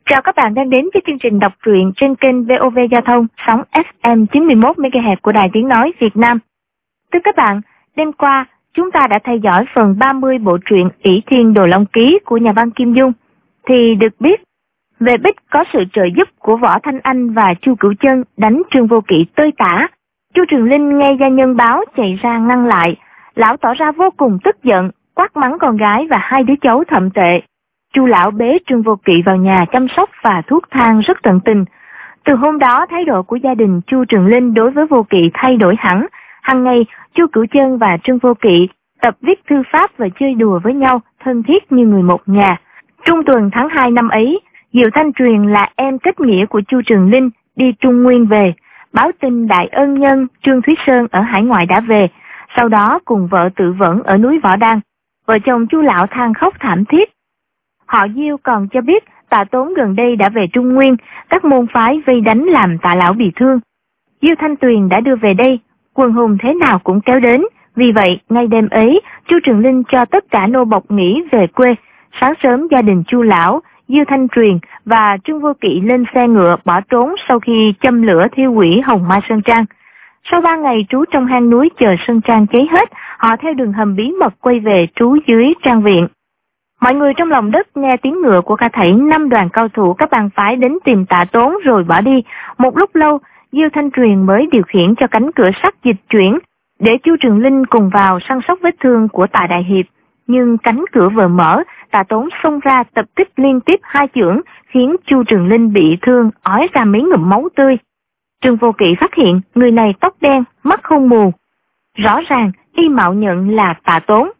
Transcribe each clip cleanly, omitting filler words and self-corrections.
Chào các bạn đang đến với chương trình đọc truyện trên kênh VOV Giao thông sóng FM 91 MHz của Đài Tiếng nói Việt Nam. Thưa các bạn, đêm qua chúng ta đã theo dõi phần 30 bộ truyện ỷ Thiên Đồ Long Ký của nhà văn Kim Dung. Thì được biết, về Bích có sự trợ giúp của Võ Thanh Anh và Chu Cửu Chân đánh Trương Vô Kỵ tơi tả. Chu Trường Linh nghe gia nhân báo chạy ra ngăn lại, lão tỏ ra vô cùng tức giận, quát mắng con gái và hai đứa cháu thậm tệ. Chu lão bế Trương Vô Kỵ vào nhà chăm sóc và thuốc thang rất tận tình. Từ hôm đó, thái độ của gia đình Chu Trường Linh đối với Vô Kỵ thay đổi hẳn. Hằng ngày, Chu Cửu Chân và Trương Vô Kỵ tập viết thư pháp và chơi đùa với nhau, thân thiết như người một nhà. Trung tuần tháng 2 năm ấy, Diệu Thanh Truyền là em kết nghĩa của Chu Trường Linh đi Trung Nguyên về, báo tin đại ân nhân Trương Thúy Sơn ở hải ngoại đã về, sau đó cùng vợ tự vẫn ở núi Võ Đăng. Vợ chồng Chu lão than khóc thảm thiết. Họ Diêu còn cho biết Tạ Tốn gần đây đã về Trung Nguyên, các môn phái vây đánh làm Tạ lão bị thương. Diêu Thanh Tuyền đã đưa về đây, quần hùng thế nào cũng kéo đến. Vì vậy, ngay đêm ấy, Chu Trường Linh cho tất cả nô bộc nghỉ về quê. Sáng sớm gia đình Chu lão, Diêu Thanh Tuyền và Trương Vô Kỵ lên xe ngựa bỏ trốn sau khi châm lửa thiêu hủy Hồng Mai Sơn Trang. Sau 3 ngày trú trong hang núi chờ Sơn Trang cháy hết, họ theo đường hầm bí mật quay về trú dưới trang viện. Mọi người trong lòng đất nghe tiếng ngựa của cả thảy 5 đoàn cao thủ các bang phái đến tìm Tạ Tốn rồi bỏ đi. Một lúc lâu, Diêu Thanh Tuyền mới điều khiển cho cánh cửa sắt dịch chuyển để Chu Trường Linh cùng vào săn sóc vết thương của Tạ Đại Hiệp. Nhưng cánh cửa vừa mở, Tạ Tốn xông ra tập kích liên tiếp 2 chưởng, khiến Chu Trường Linh bị thương, ói ra mấy ngụm máu tươi. Trương Vô Kỵ phát hiện người này tóc đen, mắt không mù. Rõ ràng y mạo nhận là Tạ Tốn.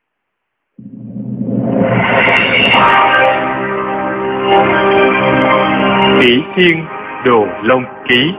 ỷ Thiên Đồ Long Ký.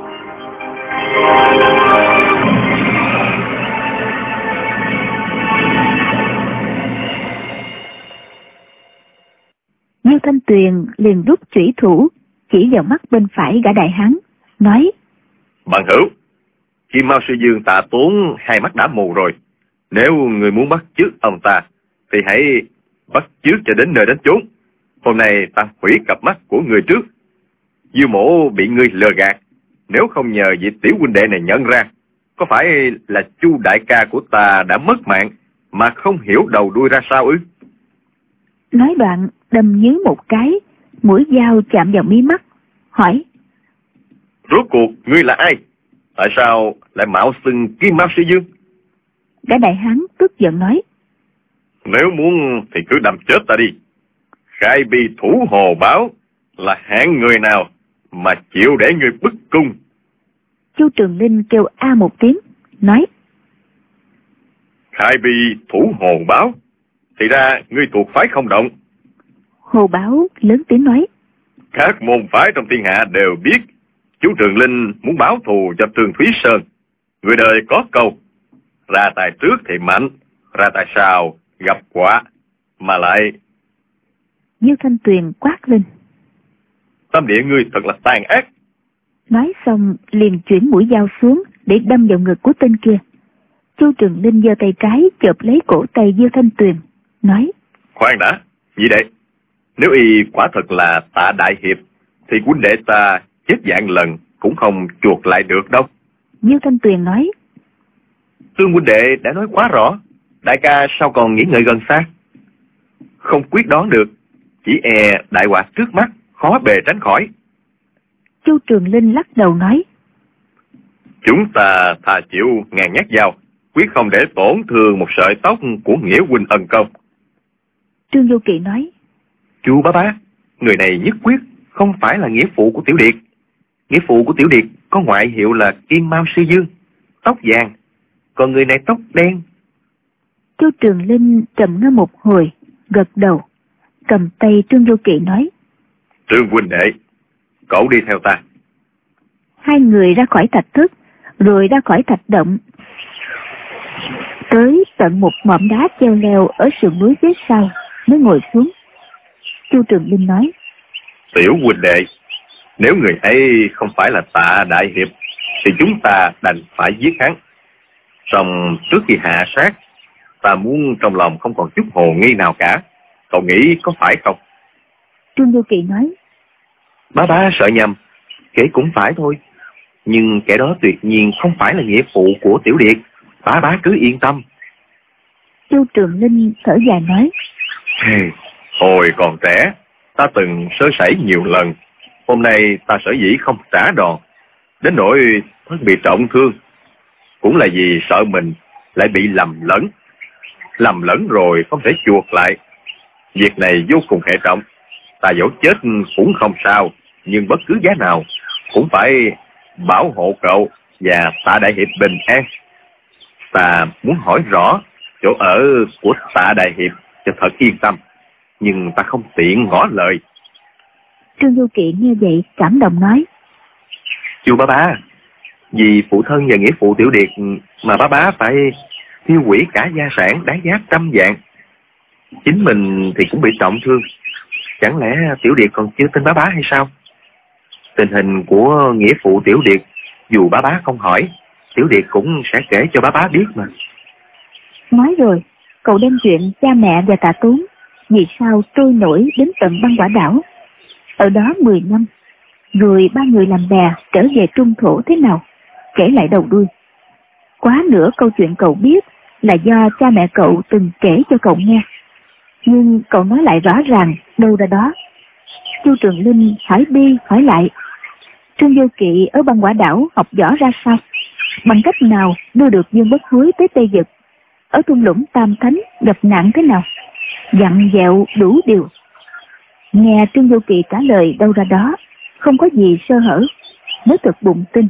Diêu Thanh Tuyền liền rút chủy thủ chỉ vào mắt bên phải gã đại hán, nói: Bằng hữu, Kim Mao Sư Dương Tạ Tốn hai mắt đã mù rồi. Nếu người muốn bắt chước ông ta thì hãy bắt chước cho đến nơi đến chốn. Hôm nay ta hủy cặp mắt của người trước. Diêu mổ bị ngươi lừa gạt, nếu không nhờ vị tiểu huynh đệ này nhận ra, có phải là Chu đại ca của ta đã mất mạng mà không hiểu đầu đuôi ra sao ư? Nói đoạn đâm nhứ một cái, mũi dao chạm vào mí mắt, hỏi: Rốt cuộc ngươi là ai? Tại sao lại mạo xưng Kim Mao Sư Dương? Gã đại hán tức giận nói: Nếu muốn thì cứ đâm chết ta đi. Khai Bi Thủ Hồ Báo là hạng người nào mà chịu để ngươi bức cung? Chu Trường Linh kêu a một tiếng, nói: Khai Bi Thủ Hồ Báo, thì ra ngươi thuộc phái Không Động. Hồ Báo lớn tiếng nói: Các môn phái trong thiên hạ đều biết chú Trường Linh muốn báo thù cho Trương Thúy Sơn. Người đời có câu: ra tay trước thì mạnh, ra tay sau gặp quả. Mà lại... Diêu Thanh Tuyền quát lên: Tâm địa ngươi thật là tàn ác. Nói xong liền chuyển mũi dao xuống để đâm vào ngực của tên kia. Chu Trường Linh giơ tay trái chộp lấy cổ tay Diêu Thanh Tuyền, nói: Khoan đã, nhị đệ, nếu y quả thật là Tạ Đại Hiệp thì huynh đệ ta chết vạn lần cũng không chuộc lại được đâu. Diêu Thanh Tuyền nói: Tương huynh đệ đã nói quá rõ, đại ca sao còn nghĩ ngợi gần xa? Không quyết đoán được, chỉ e đại họa trước mắt khó bề tránh khỏi. Chu Trường Linh lắc đầu nói: Chúng ta thà chịu ngàn nhát dao, quyết không để tổn thương một sợi tóc của nghĩa huynh ân công. Trương Vô Kỵ nói: Chu bá, người này nhất quyết không phải là nghĩa phụ của Tiểu Điệt. Nghĩa phụ của Tiểu Điệt có ngoại hiệu là Kim Mao Sư Dương, tóc vàng, còn người này tóc đen. Chu Trường Linh trầm ngâm một hồi, gật đầu, cầm tay Trương Vô Kỵ nói: Trương huynh đệ, cậu đi theo ta. Hai người ra khỏi thạch thất, rồi ra khỏi thạch động, tới tận một mỏm đá treo leo ở sườn núi phía sau mới ngồi xuống. Chu Trường Linh nói: Tiểu huynh đệ, nếu người ấy không phải là Tạ Đại Hiệp thì chúng ta đành phải giết hắn. Song trước khi hạ sát, ta muốn trong lòng không còn chút hồ nghi nào cả. Cậu nghĩ có phải không? Trương Vô Kỵ nói: Bá sợ nhầm, kể cũng phải thôi. Nhưng kẻ đó tuyệt nhiên không phải là nghĩa phụ của Tiểu Điệt. Bá cứ yên tâm. Chu Trường Linh thở dài nói. Hồi còn trẻ, ta từng sơ sẩy nhiều lần. Hôm nay ta sở dĩ không trả đòn, đến nỗi thân bị trọng thương, cũng là vì sợ mình lại bị lầm lẫn. Lầm lẫn rồi không thể chuộc lại. Việc này vô cùng hệ trọng. Ta dẫu chết cũng không sao, nhưng bất cứ giá nào cũng phải bảo hộ cậu và Tạ Đại Hiệp bình an. Ta muốn hỏi rõ chỗ ở của Tạ Đại Hiệp cho thật yên tâm, nhưng ta không tiện ngỏ lời. Trương Du Kỵ nghe vậy cảm động nói. Chu bá, vì phụ thân và nghĩa phụ Tiểu Điệt mà bá phải tiêu hủy cả gia sản đáng giá 100 vạn. Chính mình thì cũng bị trọng thương. Chẳng lẽ Tiểu Điệt còn chưa tin bá hay sao? Tình hình của nghĩa phụ Tiểu Điệt, dù bá không hỏi, Tiểu Điệt cũng sẽ kể cho bá biết mà. Nói rồi, cậu đem chuyện cha mẹ và Tạ Tốn vì sao trôi nổi đến tận băng quả đảo. Ở đó 10 năm, rồi ba người làm bè trở về trung thổ thế nào, kể lại đầu đuôi. Quá nữa câu chuyện cậu biết là do cha mẹ cậu từng kể cho cậu nghe, nhưng cậu nói lại rõ ràng đâu ra đó. Chu Trường Linh hỏi đi hỏi lại, Trương Du Kỵ ở băng quả đảo học võ ra sao, bằng cách nào đưa được Dương Bất Hối tới Tây Vực, ở thung lũng Tam Thánh gặp nạn thế nào, dặn dẹo đủ điều. Nghe Trương Du Kỵ trả lời đâu ra đó, không có gì sơ hở, mới thực bụng tin.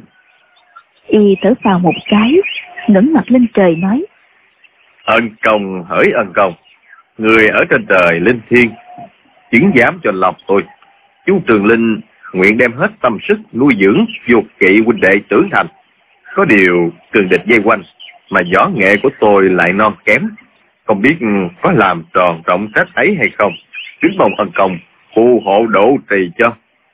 Y thở phào một cái, ngẩng mặt lên trời nói. Ân công hỡi ân công, người ở trên trời linh thiêng chứng giám cho lòng tôi. Chú Trường Linh nguyện đem hết tâm sức nuôi dưỡng dục kỵ huynh đệ trưởng thành. Có điều cường địch vây quanh, mà võ nghệ của tôi lại non kém, không biết có làm tròn trọng trách ấy hay không. Kính mong ân công phù hộ độ trì cho.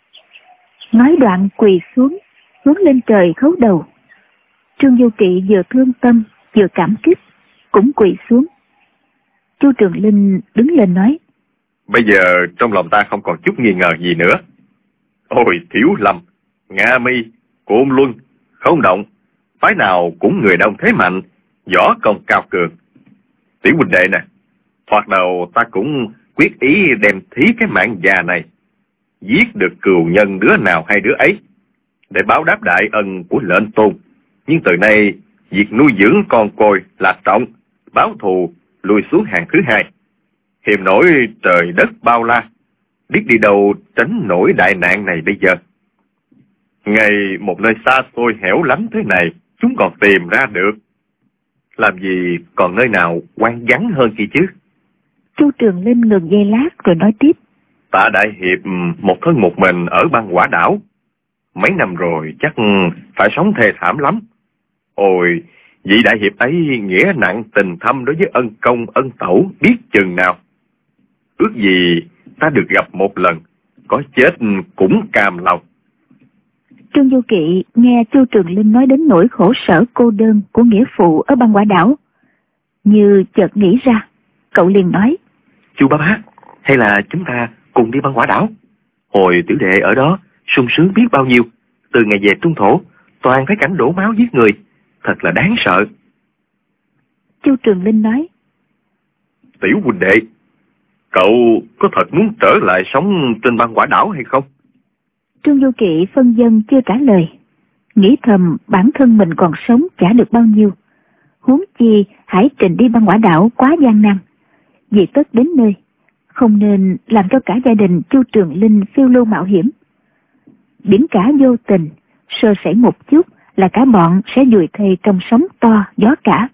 Nói đoạn quỳ xuống, hướng lên trời khấu đầu. Trương Du Kỵ vừa thương tâm vừa cảm kích, cũng quỳ xuống. Chu Trường Linh đứng lên nói. Bây giờ trong lòng ta không còn chút nghi ngờ gì nữa. Ôi Thiếu Lâm, Nga Mi, Côn Luân, Không Động, phái nào cũng người đông thế mạnh, võ công cao cường. Tiểu huynh đệ nè, thoạt đầu ta cũng quyết ý đem thí cái mạng già này, giết được cừu nhân đứa nào hay đứa ấy, để báo đáp đại ân của lệnh tôn. Nhưng từ nay, việc nuôi dưỡng con côi là trọng, báo thù lùi xuống hàng thứ hai. Hiềm nổi trời đất bao la, biết đi đâu tránh nổi đại nạn này bây giờ. Ngay một nơi xa xôi hẻo lánh thế này, chúng còn tìm ra được. Làm gì còn nơi nào hoang vắng hơn kia chứ? Chu Trường Linh ngừng giây lát rồi nói tiếp. Tạ Đại Hiệp một thân một mình ở băng quả đảo. Mấy năm rồi chắc phải sống thê thảm lắm. Ôi, vị Đại Hiệp ấy nghĩa nặng tình thâm đối với ân công ân tẩu biết chừng nào. Ước gì ta được gặp một lần, có chết cũng cam lòng. Trương Du Kỵ nghe Chu Trường Linh nói đến nỗi khổ sở cô đơn của nghĩa phụ ở băng quả đảo, như chợt nghĩ ra, cậu liền nói. Chu bá, hay là chúng ta cùng đi băng quả đảo? Hồi tiểu đệ ở đó sung sướng biết bao nhiêu. Từ ngày về trung thổ, toàn thấy cảnh đổ máu giết người, thật là đáng sợ. Chu Trường Linh nói. Tiểu huynh đệ, cậu có thật muốn trở lại sống trên băng quả đảo hay không? Trương Du Kỵ phân vân chưa trả lời, nghĩ thầm bản thân mình còn sống chả được bao nhiêu, huống chi hải trình đi băng quả đảo quá gian nan. Vì tất đến nơi, không nên làm cho cả gia đình Chu Trường Linh phiêu lưu mạo hiểm. Biển cả vô tình, sơ sẩy một chút là cả bọn sẽ vùi thây trong sóng to gió cả.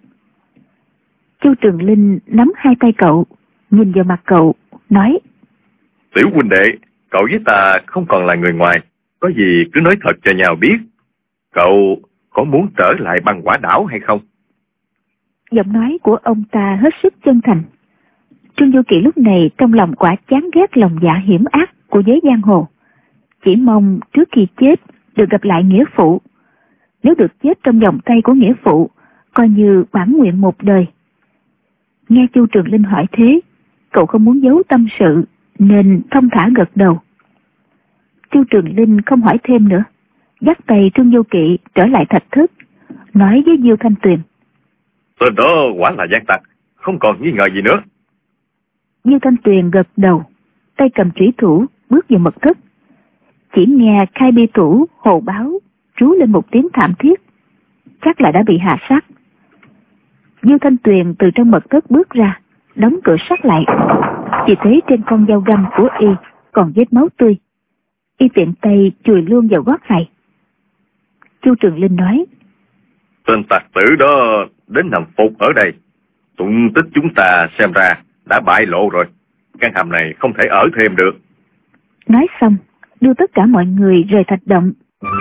Chu Trường Linh nắm hai tay cậu, nhìn vào mặt cậu, nói. Tiểu huynh đệ, cậu với ta không còn là người ngoài, có gì cứ nói thật cho nhau biết. Cậu có muốn trở lại băng quả đảo hay không? Giọng nói của ông ta hết sức chân thành. Trương Du Kỵ lúc này trong lòng quả chán ghét lòng dạ hiểm ác của giới giang hồ, chỉ mong trước khi chết được gặp lại nghĩa phụ. Nếu được chết trong vòng tay của nghĩa phụ, coi như bản nguyện một đời. Nghe Chu Trường Linh hỏi thế, cậu không muốn giấu tâm sự nên thông thả gật đầu. Chu Trường Linh không hỏi thêm nữa, dắt tay Trương Vô Kỵ trở lại thạch thất, nói với Diêu Thanh Tuyền: Tên đó quả là gian tặc, không còn nghi ngờ gì nữa. Diêu Thanh Tuyền gật đầu, tay cầm chủy thủ bước vào mật thất. Chỉ nghe khai bi thủ hồ báo rú lên một tiếng thảm thiết, chắc là đã bị hạ sát. Diêu Thanh Tuyền từ trong mật thất bước ra, đóng cửa sắt lại. Chỉ thấy trên con dao găm của y còn vết máu tươi. Y tiện tay chùi luôn vào gót này. Chu Trường Linh nói: Tên tặc tử đó đến nằm phục ở đây, tung tích chúng ta xem ra đã bại lộ rồi. Căn hầm này không thể ở thêm được. Nói xong, đưa tất cả mọi người rời thạch động.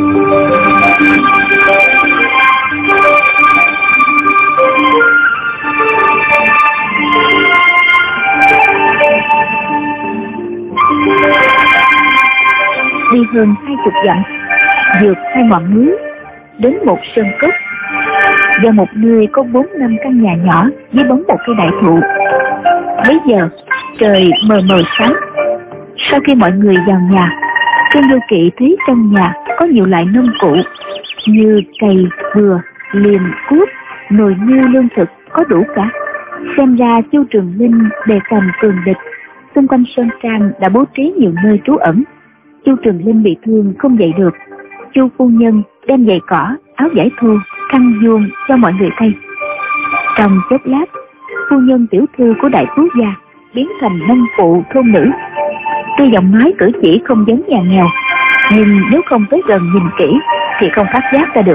Đi hơn 20 dặm, vượt 2 ngọn núi, đến một sơn cốc. Vào một nơi có 4-5 căn nhà nhỏ dưới bóng một cây đại thụ. Bây giờ trời mờ mờ sáng. Sau khi mọi người vào nhà, Trương Vô Kỵ thấy trong nhà có nhiều loại nông cụ như cày, bừa, liềm, cuốc, nồi niêu lương thực có đủ cả. Xem ra Chu Trường Linh đề cầm cường địch. Xung quanh sơn trang đã bố trí nhiều nơi trú ẩn. Chu Trường Linh bị thương không dậy được. Chu phu nhân đem giày cỏ, áo vải thô, khăn vuông cho mọi người thay. Trong chốc lát, phu nhân tiểu thư của đại phú gia biến thành nông phụ thôn nữ. Tuy giọng nói cử chỉ không giống nhà nghèo, nhưng nếu không tới gần nhìn kỹ thì không phát giác ra được.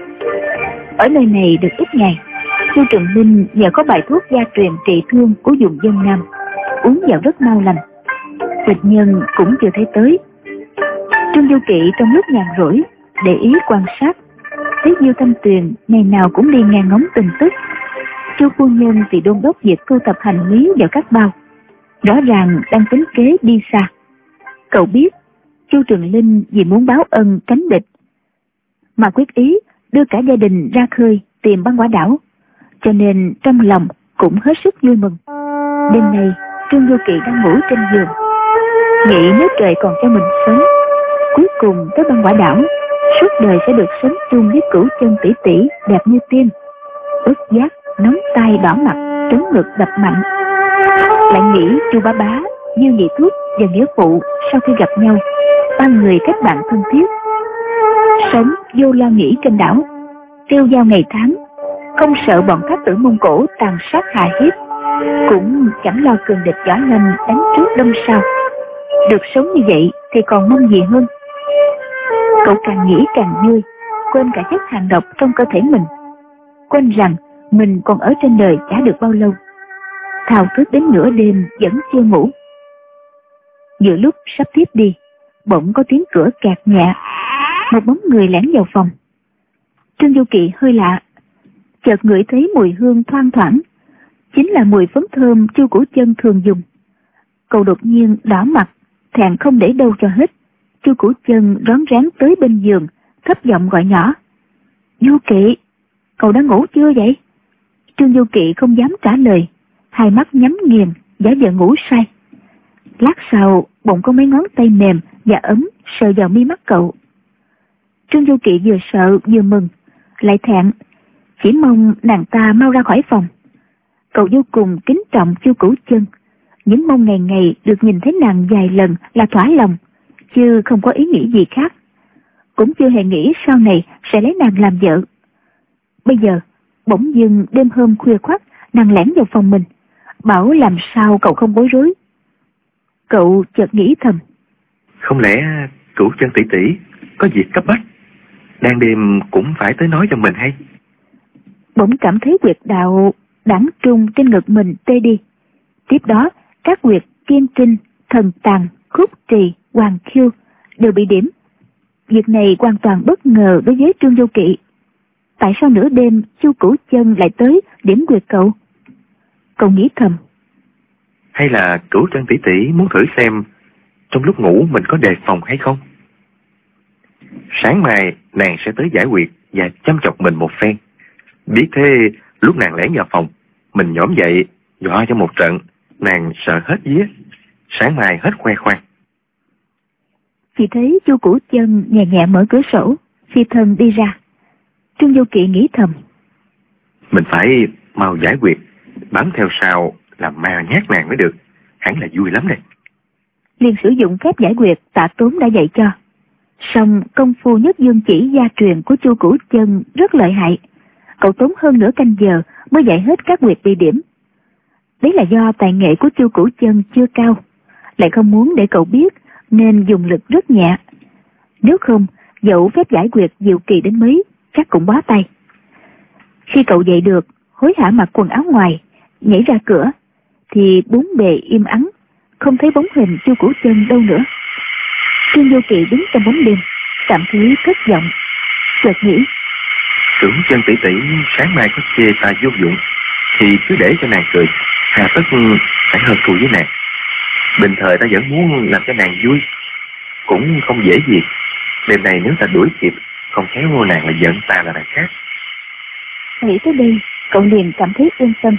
Ở nơi này được ít ngày, Chu Trường Linh nhờ có bài thuốc gia truyền trị thương của vùng dân Nam, uống vào rất mau lành. Địch nhân cũng chưa thấy tới. Trương Vô Kỵ trong lúc nhàn rỗi để ý quan sát, thấy Diêu Thanh Tuyền ngày nào cũng đi nghe ngóng tin tức. Chu phu nhân thì đôn đốc việc thu thập hành lý vào các bao, rõ ràng đang tính kế đi xa. Cậu biết Chu Trường Linh vì muốn báo ân tránh địch mà quyết ý đưa cả gia đình ra khơi tìm băng quả đảo, cho nên trong lòng cũng hết sức vui mừng. Đêm nay Trương Vô Kỵ đang ngủ trên giường, nghĩ nếu trời còn cho mình sống, cuối cùng tới băng quả đảo, suốt đời sẽ được sống chung với Cửu Chân tỷ tỷ đẹp như tiên. Bất giác nóng tay đỏ mặt, trấn ngực đập mạnh. Lại nghĩ Chu bá bá, Diêu nhị thúc và nghĩa phụ sau khi gặp nhau, ba người kết bạn thân thiết, sống vô lo nghĩ trên đảo, tiêu giao ngày tháng, không sợ bọn thác tử Mông Cổ tàn sát hà hiếp, cũng chẳng lo cường địch võ lâm đánh trước đâm sau. Được sống như vậy thì còn mong gì hơn. Cậu càng nghĩ càng vui, quên cả chất hàng độc trong cơ thể mình, quên rằng mình còn ở trên đời chả được bao lâu. Thao thức đến nửa đêm vẫn chưa ngủ. Giữa lúc sắp tiếp đi, bỗng có tiếng cửa kẹt nhẹ, một bóng người lẻn vào phòng. Trương Vô Kỵ hơi lạ, chợt ngửi thấy mùi hương thoang thoảng, chính là mùi phấn thơm Chu Cửu Chân thường dùng. Cậu đột nhiên đỏ mặt, thẹn không để đâu cho hết. Chu Cửu Chân rón rén tới bên giường, thấp giọng gọi nhỏ: Vô Kỵ, cậu đã ngủ chưa vậy? Trương Vô Kỵ không dám trả lời, hai mắt nhắm nghiền, giả vờ ngủ say. Lát sau, bỗng có mấy ngón tay mềm và ấm sờ vào mi mắt cậu. Trương Vô Kỵ vừa sợ vừa mừng, lại thẹn, chỉ mong nàng ta mau ra khỏi phòng. Cậu vô cùng kính trọng Chu Cửu Chân, những mong ngày ngày được nhìn thấy nàng vài lần là thỏa lòng, chứ không có ý nghĩ gì khác, cũng chưa hề nghĩ sau này sẽ lấy nàng làm vợ. Bây giờ bỗng dưng đêm hôm khuya khoắt, nàng lẻn vào phòng mình, bảo làm sao cậu không bối rối. Cậu chợt nghĩ thầm: Không lẽ Cửu Chân tỷ tỷ có việc cấp bách, đang đêm cũng phải tới nói cho mình hay? Bỗng cảm thấy huyệt đạo đẳng trung trên ngực mình tê đi. Tiếp đó các huyệt Kiên Trinh, Thần Tàng, Khúc Trì, Hoàng Khiêu đều bị điểm. Việc này hoàn toàn bất ngờ đối với Trương Vô Kỵ. Tại sao nửa đêm Chu Cửu Chân lại tới điểm huyệt cậu? Cậu nghĩ thầm: Hay là Cửu Chân tỷ tỷ muốn thử xem trong lúc ngủ mình có đề phòng hay không? Sáng mai nàng sẽ tới giải huyệt và chăm chọc mình một phen. Biết thế, lúc nàng lẻn vào phòng, mình nhổm dậy dọa cho một trận, nàng sợ hết vía, sáng mai hết khoe khoang. Chỉ thấy Chu Cửu Chân nhẹ nhẹ mở cửa sổ, phi thân đi ra. Trương Vô Kỵ nghĩ thầm, mình phải mau giải quyết, bám theo sau làm ma nhát nàng mới được, hẳn là vui lắm đây. Liền sử dụng phép giải quyết Tạ Tốn đã dạy cho. Song công phu nhất dương chỉ gia truyền của Chu Cửu Chân rất lợi hại. Cậu tốn hơn nửa canh giờ mới dạy hết các quyệt địa điểm. Đấy là do tài nghệ của Chu Cửu Chân chưa cao, lại không muốn để cậu biết nên dùng lực rất nhẹ. Nếu không, dẫu phép giải quyết diệu kỳ đến mấy, chắc cũng bó tay. Khi cậu dậy được, hối hả mặc quần áo ngoài, nhảy ra cửa, thì bốn bề im ắng, không thấy bóng hình Chu Cửu Chân đâu nữa. Trương Vô Kỵ đứng trong bóng đêm, cảm thấy thất vọng, chợt nghĩ, Cửu Chân tỷ tỷ sáng mai có chê ta vô dụng, thì cứ để cho nàng cười, hà tất phải hơn thù với nàng. Bình thời ta vẫn muốn làm cho nàng vui, cũng không dễ gì. Đêm này nếu ta đuổi kịp, không khéo nàng là giận ta là đằng khác. Nghĩ tới đây, cậu liền cảm thấy yên tâm.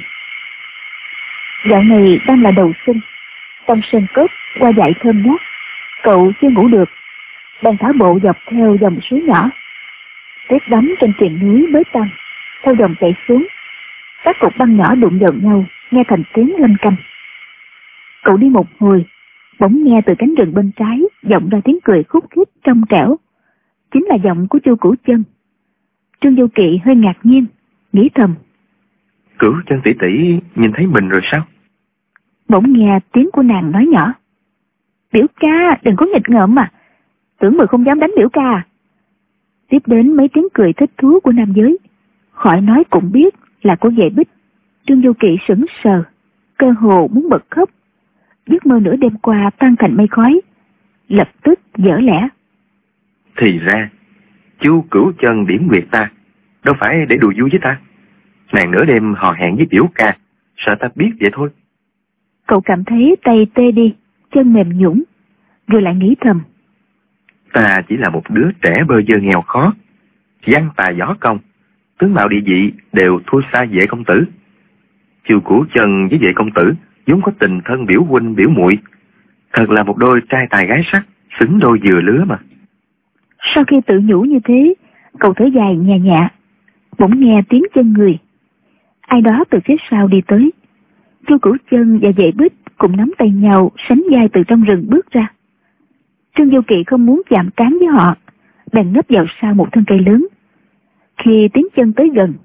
Dạo này đang là đầu xuân, trong sơn cốc hoa dại thơm ngát, cậu chưa ngủ được, đang thả bộ dọc theo dòng suối nhỏ. Tuyết đóng trên triền núi mới tan, theo dòng chảy xuống, các cục băng nhỏ đụng vào nhau, nghe thành tiếng lanh canh. Cậu đi một hồi, bỗng nghe từ cánh rừng bên trái vọng ra tiếng cười khúc khích trong trẻo, chính là giọng của Chu Cửu Chân. Trương Vô Kỵ hơi ngạc nhiên, nghĩ thầm, Cửu Chân tỷ tỷ nhìn thấy mình rồi sao? Bỗng nghe tiếng của nàng nói nhỏ, biểu ca đừng có nghịch ngợm mà, tưởng mười không dám đánh biểu ca à? Tiếp đến mấy tiếng cười thích thú của nam giới, khỏi nói cũng biết là của Vệ Bích. Trương Vô Kỵ sững sờ, cơ hồ muốn bật khóc. Giấc mơ nửa đêm qua tan thành mây khói, lập tức dở lẽ. Thì ra Chu Cửu Chân điểm nguyệt ta, đâu phải để đùa vui với ta. Nàng nửa đêm hò hẹn với biểu ca, sợ ta biết vậy thôi. Cậu cảm thấy tay tê đi, chân mềm nhũn, rồi lại nghĩ thầm, ta chỉ là một đứa trẻ bơ vơ nghèo khó, văn tà võ công, tướng mạo địa vị đều thua xa Vệ công tử. Chu Cửu Chân với Vệ công tử vốn có tình thân biểu huynh biểu muội, thật là một đôi trai tài gái sắc, xứng đôi vừa lứa mà. Sau khi tự nhủ như thế, cậu thở dài nhẹ nhẹ, bỗng nghe tiếng chân người. Ai đó từ phía sau đi tới. Chu Cửu Chân và Vệ Bích cùng nắm tay nhau sánh vai từ trong rừng bước ra. Trương Vô Kỵ không muốn chạm trán với họ, bèn nấp vào sau một thân cây lớn. Khi tiếng chân tới gần,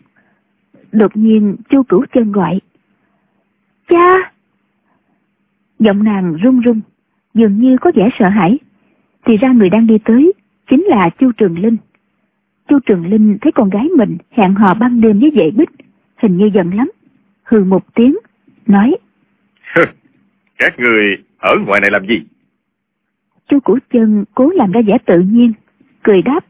đột nhiên Chu Cửu Chân gọi, cha! Giọng nàng run run, dường như có vẻ sợ hãi. Thì ra người đang đi tới chính là Chu Trường Linh. Chu Trường Linh thấy con gái mình hẹn hò ban đêm với Vệ Bích, hình như giận lắm, hừ một tiếng, nói, các người ở ngoài này làm gì? Chu Cửu Chân cố làm ra vẻ tự nhiên, cười đáp,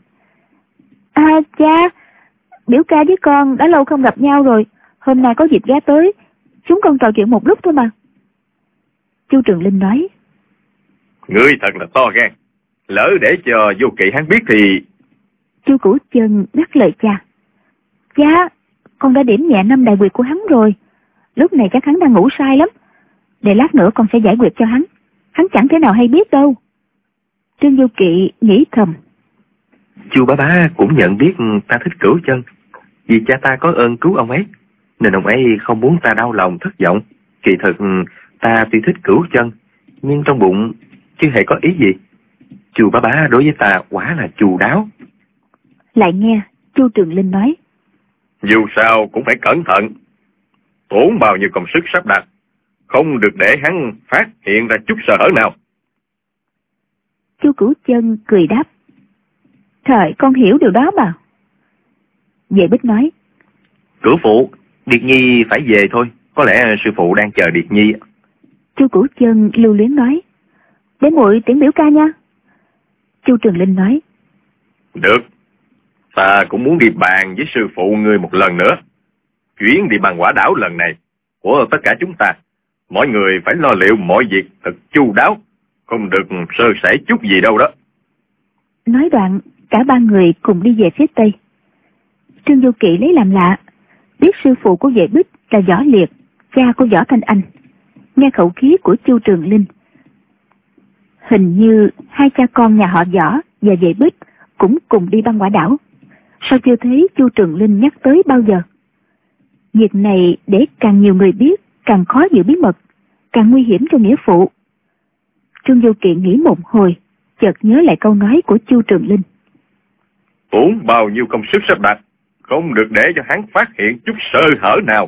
cha, biểu ca với con đã lâu không gặp nhau rồi, hôm nay có dịp ghé tới, chúng con trò chuyện một lúc thôi mà. Chu Trường Linh nói, Ngươi thật là to gan, lỡ để cho Vô Kỵ hắn biết thì... Chu Cửu Chân đáp lời cha, cha, con đã điểm nhẹ 5 đại quyệt của hắn rồi, lúc này chắc hắn đang ngủ say lắm, để lát nữa con sẽ giải quyết cho hắn chẳng thể nào hay biết đâu. Trương Vô Kỵ nghĩ thầm, Chu bá bá cũng nhận biết ta thích Cửu Chân, vì cha ta có ơn cứu ông ấy, nên ông ấy không muốn ta đau lòng thất vọng. Kỳ thực ta tuy thích Cửu Chân, nhưng trong bụng chưa hề có ý gì. Chu bá bá đối với ta quả là chu đáo. Lại nghe Chu Trường Linh nói, dù sao cũng phải cẩn thận, tốn bao nhiêu công sức sắp đặt, không được để hắn phát hiện ra chút sơ hở nào. Chu Cửu Chân cười đáp, trời, con hiểu điều đó mà. Vệ Bích nói, Cửu phụ, Điệt Nhi phải về thôi, có lẽ sư phụ đang chờ Điệt Nhi. Chu Cửu Chân lưu luyến nói, để muội tiễn biểu ca nha. Chu Trường Linh nói, được, ta cũng muốn đi bàn với sư phụ ngươi một lần nữa. Chuyến đi Băng Quả Đảo lần này của tất cả chúng ta, mọi người phải lo liệu mọi việc thật chu đáo, không được sơ sẩy chút gì đâu đó. Nói đoạn, cả ba người cùng đi về phía tây. Trương Vô Kỵ lấy làm lạ, biết sư phụ của Vệ Bích là Võ Liệt, cha của Võ Thanh Anh. Nghe khẩu khí của Chu Trường Linh, Hình như hai cha con nhà họ Võ và Vệ Bích cũng cùng đi băng quả đảo. Sao chưa thấy Chu Trường Linh nhắc tới bao giờ? Việc này để càng nhiều người biết, càng khó giữ bí mật, càng nguy hiểm cho nghĩa phụ. Trương Vô Kỵ nghĩ một hồi, chợt nhớ lại câu nói của Chu Trường Linh. Tốn bao nhiêu công sức sắp đặt, không được để cho hắn phát hiện chút sơ hở nào.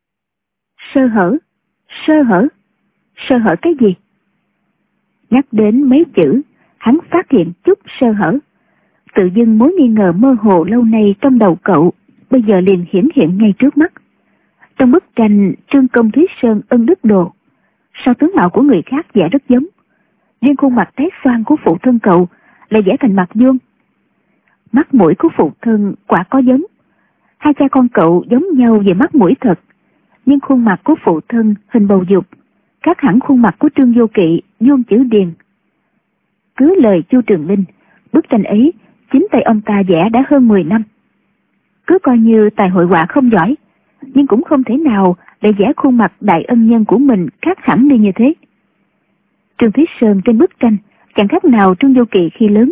Sơ hở? Sơ hở? Sơ hở cái gì? Nhắc đến mấy chữ, hắn phát hiện chút sơ hở. Tự dưng mối nghi ngờ mơ hồ lâu nay trong đầu cậu, bây giờ liền hiển hiện ngay trước mắt. Trong bức tranh Trương Công Thúy Sơn ân đức đồ, sao tướng mạo của người khác vẽ rất giống, riêng khuôn mặt tái xoan của phụ thân cậu lại vẽ thành mặt vuông. Mắt mũi của phụ thân quả có giống. Hai cha con cậu giống nhau về mắt mũi thật, nhưng khuôn mặt của phụ thân hình bầu dục, khác hẳn khuôn mặt của Trương Vô Kỵ vuông chữ điền. Cứ lời Chu Trường Linh, bức tranh ấy chính tay ông ta vẽ đã hơn 10 năm. Cứ coi như tài hội họa không giỏi, nhưng cũng không thể nào để vẽ khuôn mặt đại ân nhân của mình khác hẳn đi như thế. Trương Thúy Sơn trên bức tranh chẳng khác nào Trương Vô Kỵ khi lớn.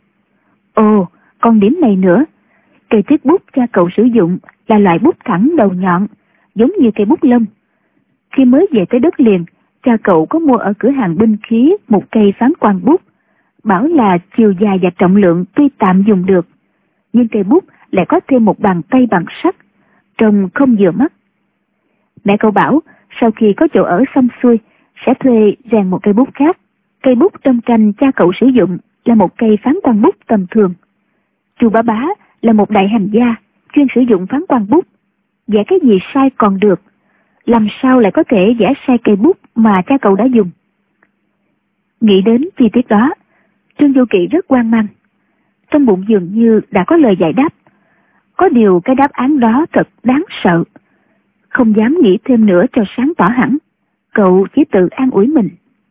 Ồ, còn điểm này nữa, cây tuyết bút cha cậu sử dụng là loại bút thẳng đầu nhọn, giống như cây bút lông. Khi mới về tới đất liền, cha cậu có mua ở cửa hàng binh khí một cây phán quan bút, bảo là chiều dài và trọng lượng tuy tạm dùng được, nhưng cây bút lại có thêm một bàn tay bằng sắt, trông không vừa mắt. Mẹ cậu bảo sau khi có chỗ ở xong xuôi sẽ thuê rèn một cây bút khác. Cây bút trong tranh cha cậu sử dụng là một cây phán quan bút tầm thường. Chu Bá Bá là một đại hành gia chuyên sử dụng phán quan bút, vẽ cái gì sai còn được, làm sao lại có thể vẽ sai cây bút mà cha cậu đã dùng. Nghĩ đến chi tiết đó, Trương Vô Kỵ rất hoang mang. Trong bụng dường như đã có lời giải đáp. Có điều cái đáp án đó thật đáng sợ. Không dám nghĩ thêm nữa cho sáng tỏ hẳn, cậu chỉ tự an ủi mình.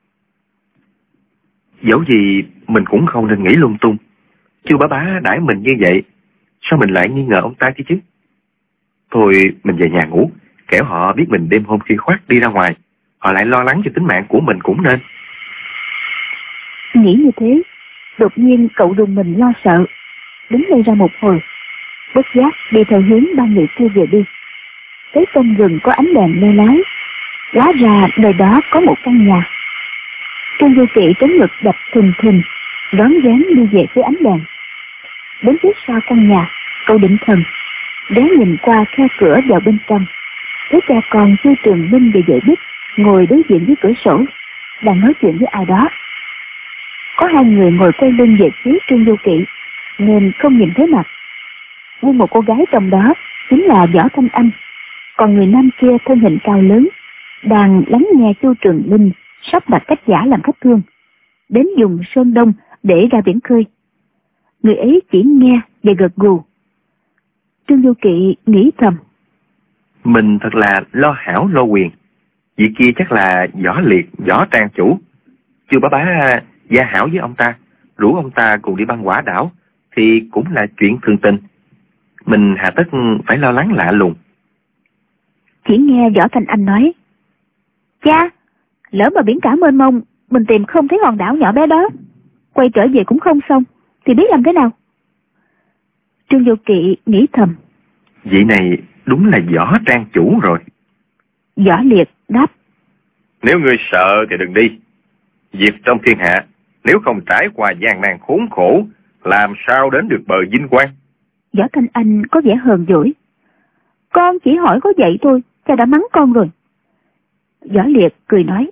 Dẫu gì mình cũng không nên nghĩ lung tung. Chu Bá Bá đãi mình như vậy, sao mình lại nghi ngờ ông ta chứ? Thôi mình về nhà ngủ, kẻo họ biết mình đêm hôm khi khoác đi ra ngoài, họ lại lo lắng cho tính mạng của mình cũng nên. Nghĩ như thế, đột nhiên cậu đùng mình lo sợ, đứng lên ra một hồi, bất giác đi theo hướng ba người kia về đi. Tới trong rừng có ánh đèn leo lái, hóa ra nơi đó có một căn nhà. Trương Vô Kỵ trống ngực đập thình thình, rón rén đi về phía ánh đèn. Đến phía sau căn nhà, cậu định thần, rén nhìn qua khe cửa vào bên trong, thấy cha con Chu Trường Minh và Vệ Bích ngồi đối diện với cửa sổ, đang nói chuyện với ai đó. Có hai người ngồi quay lưng về phía Trương Vô Kỵ, nên không nhìn thấy mặt. Nhưng một cô gái trong đó chính là Võ Thanh Anh, còn người nam kia thân hình cao lớn, đang lắng nghe Chu Trường Minh sắp đặt cách giả làm khách thương, đến vùng Sơn Đông để ra biển khơi. Người ấy chỉ nghe và gật gù. Trương Vô Kỵ nghĩ thầm, mình thật là lo hảo lo quyền. Vị kia chắc là Võ Liệt, Võ Trang chủ. Chu Bá Bá gia hảo với ông ta, rủ ông ta cùng đi băng quả đảo, thì cũng là chuyện thường tình. Mình hà tất phải lo lắng lạ lùng. Chỉ nghe Võ Thanh Anh nói, cha, lỡ mà biển cả mênh mông, mình tìm không thấy hòn đảo nhỏ bé đó, quay trở về cũng không xong, thì biết làm thế nào? Trương Vô Kỵ nghĩ thầm, vị này đúng là Võ Trang chủ rồi. Võ Liệt đáp, nếu ngươi sợ thì đừng đi. Việc trong thiên hạ, nếu không trải qua gian nan khốn khổ, làm sao đến được bờ vinh quang? Võ Thanh Anh có vẻ hờn dỗi, con chỉ hỏi có vậy thôi, cha đã mắng con rồi. Võ Liệt cười nói,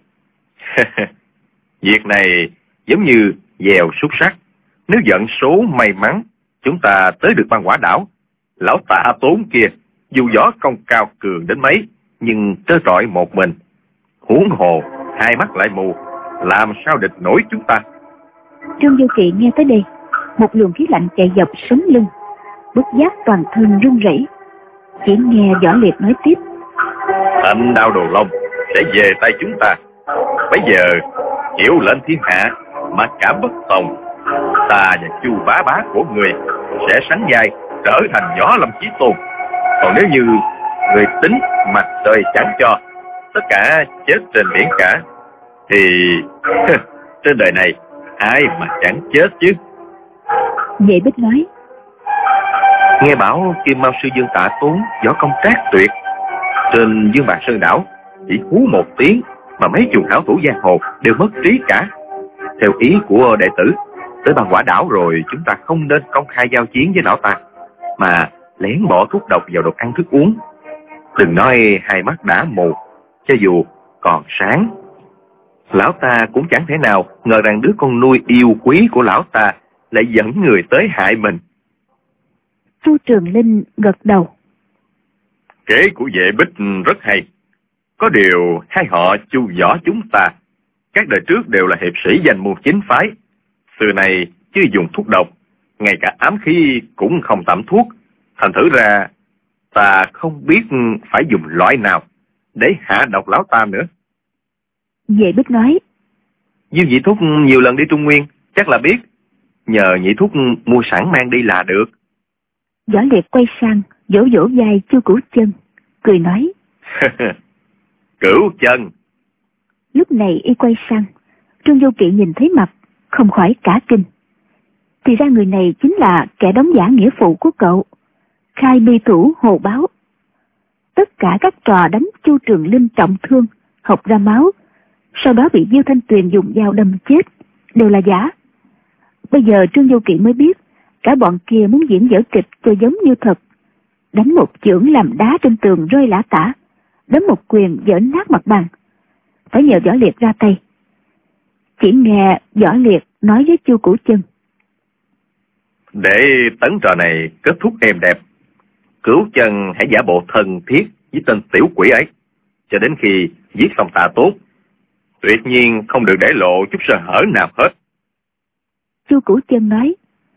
việc này giống như dèo xúc sắc. Nếu vận số may mắn, chúng ta tới được băng quả đảo. Lão Tạ Tốn kia, dù võ công cao cường đến mấy, nhưng trơ trọi một mình. Huống hồ, hai mắt lại mù, làm sao địch nổi chúng ta? Trương Vô Kỵ nghe tới đây, một luồng khí lạnh chạy dọc sống lưng, bất giác toàn thân run rẩy. Chỉ nghe Võ Liệt nói tiếp, Thanh Đao Đồ Long sẽ về tay chúng ta. Bây giờ chịu lệnh thiên hạ mà cảm bất tòng, ta và Chu Bá Bá của người sẽ sánh vai trở thành Võ Lâm Chí Tôn. Còn nếu như người tính mặt trời chẳng cho, tất cả chết trên biển cả, thì trên đời này ai mà chẳng chết chứ. Vệ Bích nói: Nghe bảo Kim Mao Sư Dương Tạ Tốn võ công trác tuyệt, trên Dương Bạc Sơn đảo chỉ hú một tiếng mà mấy chục hảo thủ giang hồ đều mất trí cả. Theo ý của đệ tử, tới Băng Quả Đảo rồi chúng ta không nên công khai giao chiến với lão ta, mà lén bỏ thuốc độc vào đồ ăn thức uống. Đừng nói hai mắt đã mù, cho dù còn sáng, lão ta cũng chẳng thể nào ngờ rằng đứa con nuôi yêu quý của lão ta lại dẫn người tới hại mình. Chu Trường Linh gật đầu. Kế của Vệ Bích rất hay. Có điều hai họ Chu võ chúng ta, các đời trước đều là hiệp sĩ danh môn chính phái, xưa này chưa dùng thuốc độc, ngay cả ám khí cũng không tẩm thuốc. Thành thử ra ta không biết phải dùng loại nào để hạ độc lão ta nữa. Vệ Bích nói: Diêu Nhị Thúc nhiều lần đi Trung Nguyên, chắc là biết. Nhờ Nhị Thúc mua sẵn mang đi là được. Võ Liệt quay sang vỗ vỗ vai Chu Cửu Chân, cười nói: Cửu Chân. Lúc này y quay sang, Trương Vô Kỵ nhìn thấy mặt không khỏi cả kinh. Thì ra người này chính là kẻ đóng giả nghĩa phụ của cậu, khai bi thủ Hồ Báo. Tất cả các trò đánh Chu Trường Linh trọng thương, học ra máu, sau đó bị Diêu Thanh Tuyền dùng dao đâm chết, đều là giả. Bây giờ Trương Vô Kỵ mới biết cả bọn kia muốn diễn vở kịch cho giống như thật, đánh một chưởng làm đá trên tường rơi lả tả, đánh một quyền vỡ nát mặt bằng. Phải nhờ Võ Liệt ra tay. Chỉ nghe Võ Liệt nói với Chu Cửu Chân: Để tấn trò này kết thúc êm đẹp, Cửu Chân hãy giả bộ thân thiết với tên tiểu quỷ ấy, cho đến khi giết xong Tạ Tốn, tuyệt nhiên không được để lộ chút sơ hở nào hết. Chu Cửu Chân nói: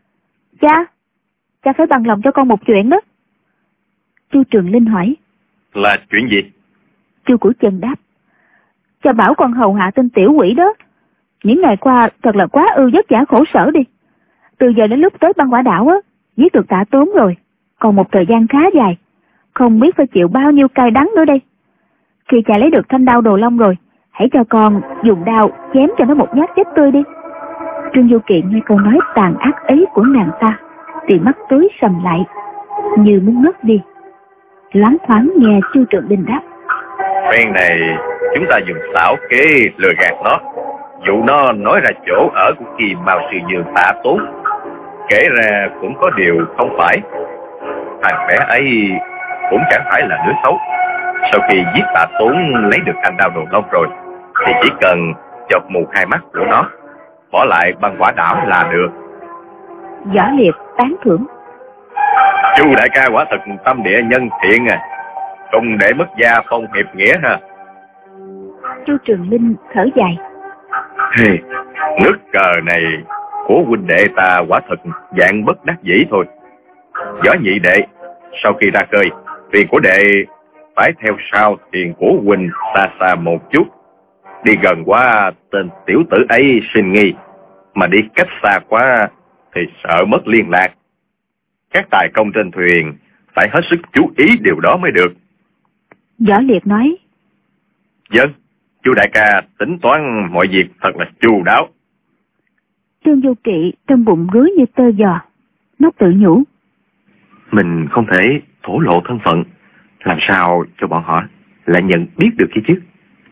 Cha phải bằng lòng cho con một chuyện đó. Chu Trường Linh hỏi: Là chuyện gì? Chu Cửu Chân đáp: Cha bảo con hầu hạ tên tiểu quỷ đó. Những ngày qua thật là quá ư vất vả khổ sở đi. Từ giờ đến lúc tới Băng Quả Đảo á, giết được Tạ Tốn rồi, còn một thời gian khá dài, không biết phải chịu bao nhiêu cay đắng nữa đây. Khi cha lấy được thanh đao Đồ Long rồi, hãy cho con dùng đao chém cho nó một nhát chết tươi đi. Trương Du Kiện nghe câu nói tàn ác ấy của nàng ta thì mắt tối sầm lại, như muốn ngất đi. Loáng thoáng nghe Chu Trường Linh đáp: Phen này chúng ta dùng xảo kế lừa gạt nó, dụ nó nói ra chỗ ở của Kim Mao Sư Dương Tạ Tốn. Kể ra cũng có điều không phải, thằng bé ấy cũng chẳng phải là đứa xấu. Sau khi giết Tạ Tốn lấy được thanh đao Đồ Long rồi, thì chỉ cần chọc mù hai mắt của nó, bỏ lại Băng Quả Đảo là được. Võ Liệt tán thưởng: Chu đại ca quả thật tâm địa nhân thiện à, không để mất gia phong hiệp nghĩa ha. Chu Trường Linh thở dài: Hey, nước cờ này của huynh đệ ta quả thật dạng bất đắc dĩ thôi. Võ nhị đệ, sau khi ra khơi, thuyền của đệ phải theo sau thuyền của huynh xa xa một chút. Đi gần quá tên tiểu tử ấy sinh nghi, mà đi cách xa quá thì sợ mất liên lạc. Các tài công trên thuyền phải hết sức chú ý điều đó mới được. Võ Liệt nói: Vâng, Chu đại ca tính toán mọi việc thật là chu đáo. Trương Du Kỵ trong bụng rối như tơ giò, nó tự nhủ: Mình không thể thổ lộ thân phận, làm sao cho bọn họ lại nhận biết được kia chứ?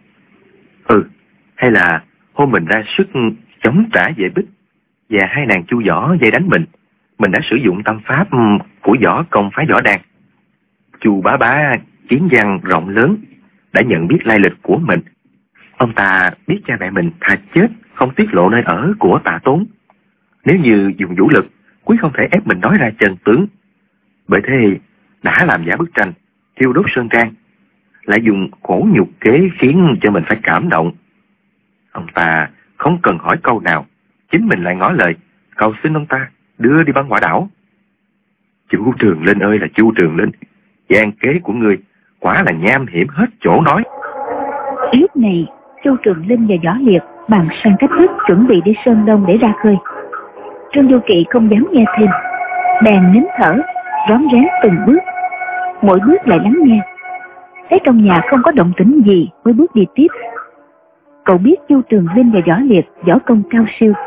Hay là hôm mình ra sức chống trả Vệ Bích và hai nàng Chu võ dây đánh mình đã sử dụng tâm pháp của võ công phái Võ Đàn. Chu bá bá kiến văn rộng lớn, đã nhận biết lai lịch của mình. Ông ta biết cha mẹ mình thà chết không tiết lộ nơi ở của Tạ Tốn. Nếu như dùng vũ lực, quyết không thể ép mình nói ra chân tướng. Bởi thế đã làm giả bức tranh, thiêu đốt sơn trang, lại dùng khổ nhục kế khiến cho mình phải cảm động. Ông ta không cần hỏi câu nào, chính mình lại ngỏ lời cầu xin ông ta đưa đi Băng Quả Đảo. Chu Trường Linh ơi là Chu Trường Linh, gian kế của ngươi quả là nham hiểm hết chỗ nói. Lúc này Chu Trường Linh và Võ Liệt bàn sang cách thức chuẩn bị đi Sơn Đông để ra khơi. Trương Du Kỵ không dám nghe thêm, bèn nín thở rón rén từng bước, mỗi bước lại lắng nghe. Thấy trong nhà không có động tĩnh gì mới bước đi tiếp. Cậu biết Chu Trường Linh và Võ Liệt võ công cao siêu,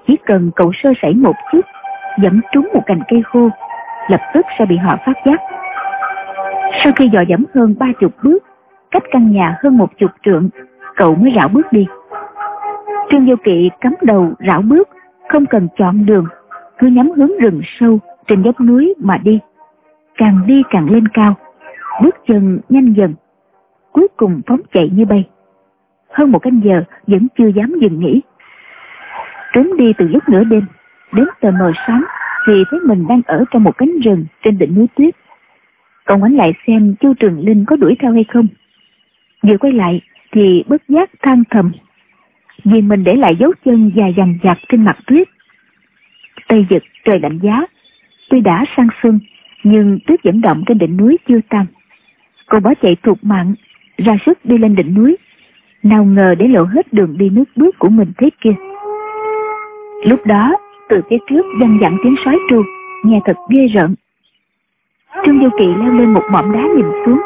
Chỉ cần cậu sơ sẩy một chút, dẫm trúng một cành cây khô, lập tức sẽ bị họ phát giác. Sau khi dò dẫm hơn 30 bước, cách căn nhà hơn 10 trượng, cậu mới rảo bước đi. Trương Vô Kỵ cắm đầu rảo bước, không cần chọn đường, cứ nhắm hướng rừng sâu trên dốc núi mà đi càng lên cao, bước chân nhanh dần, cuối cùng phóng chạy như bay. Hơn 1 canh giờ vẫn chưa dám dừng nghỉ. Trốn đi từ lúc nửa đêm đến tờ mờ sáng thì thấy mình đang ở trong một cánh rừng trên đỉnh núi tuyết. Cậu ngoảnh lại xem Chu Trường Linh có đuổi theo hay không. Vừa quay lại thì bất giác than thầm, vì mình để lại dấu chân dài dằng dặc trên mặt tuyết. Tây Vực trời lạnh giá, tuy đã sang xuân nhưng tuyết vẫn động trên đỉnh núi chưa tan. Cậu bỏ chạy thục mạng, ra sức đi lên đỉnh núi, nào ngờ để lộ hết đường đi nước bước của mình thế kia. Lúc đó từ phía trước văng vẳng tiếng sói tru, nghe thật ghê rợn. Trương Vô Kỵ leo lên một mỏm đá nhìn xuống,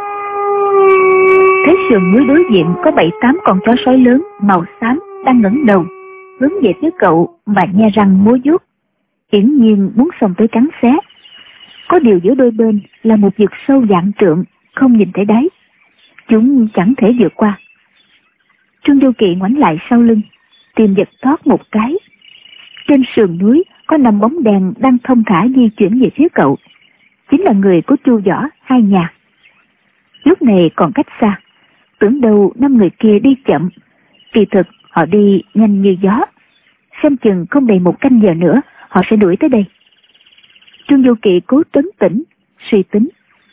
thấy sườn núi đối diện có 7-8 con chó sói lớn màu xám đang ngẩng đầu hướng về phía cậu mà nhe răng múa vuốt, hiển nhiên muốn xông tới cắn xé. Có điều giữa đôi bên là một vực sâu vạn trượng, không nhìn thấy đáy, chúng chẳng thể vượt qua. Trương Vô Kỵ ngoảnh lại sau lưng, tìm giật thoát một cái. Trên sườn núi có 5 bóng đèn đang thông thả di chuyển về phía cậu, chính là người của Chu Võ hai nhà. Lúc này còn cách xa, tưởng đâu 5 người kia đi chậm, kỳ thực họ đi nhanh như gió, xem chừng không đầy 1 canh giờ nữa họ sẽ đuổi tới đây. Trương Vô Kỵ cố trấn tĩnh, suy tính.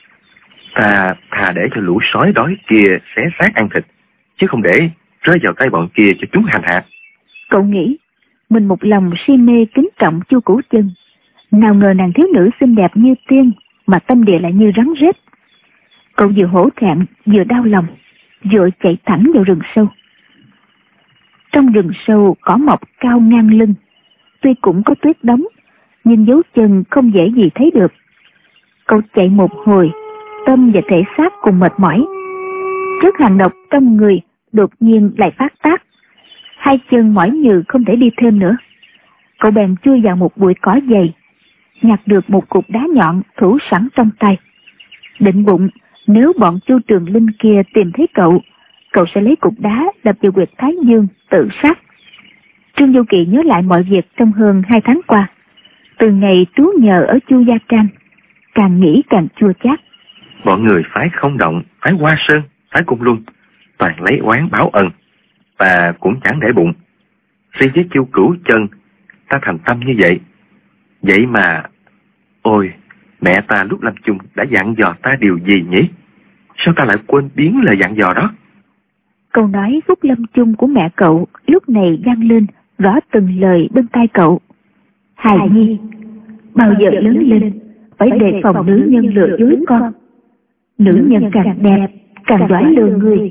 Ta thà để cho lũ sói đói kia xé xác ăn thịt, chứ không để rơi vào tay bọn kia cho chúng hành hạ. Cậu nghĩ mình một lòng si mê kính trọng Chu Cửu Chân, nào ngờ nàng thiếu nữ xinh đẹp như tiên mà tâm địa lại như rắn rết. Cậu vừa hổ thẹn vừa đau lòng, vội chạy thẳng vào rừng sâu. Trong rừng sâu cỏ mọc cao ngang lưng, tuy cũng có tuyết đóng, nhưng dấu chân không dễ gì thấy được. Cậu chạy một hồi, tâm và thể xác cùng mệt mỏi. Trước hàng độc trong người đột nhiên lại phát tác, 2 chân mỏi nhừ không thể đi thêm nữa. Cậu bèn chui vào một bụi cỏ dày, nhặt được một cục đá nhọn thủ sẵn trong tay, định bụng nếu bọn Chu Trường Linh kia tìm thấy cậu sẽ lấy cục đá đập vào huyệt thái dương tự sát. Trương Vô Kỵ nhớ lại mọi việc trong hơn 2 tháng qua, từ ngày trú nhờ ở Chu Gia Trang, càng nghĩ càng chua chát. Bọn người phái Không Động, phái Hoa Sơn, phái Cung Luân toàn lấy oán báo ân, ta cũng chẳng để bụng. Riêng với Chu Cửu Chân, ta thành tâm như vậy. Vậy mà, ôi, mẹ ta lúc lâm chung đã dặn dò ta điều gì nhỉ? Sao ta lại quên biến lời dặn dò đó? Câu nói phúc lâm chung của mẹ cậu lúc này vang lên rõ từng lời bên tai cậu. Hài nhi, bao giờ lớn lên phải đề phòng nữ nhân lừa dối con. Nữ nhân càng đẹp càng đoái lừa người.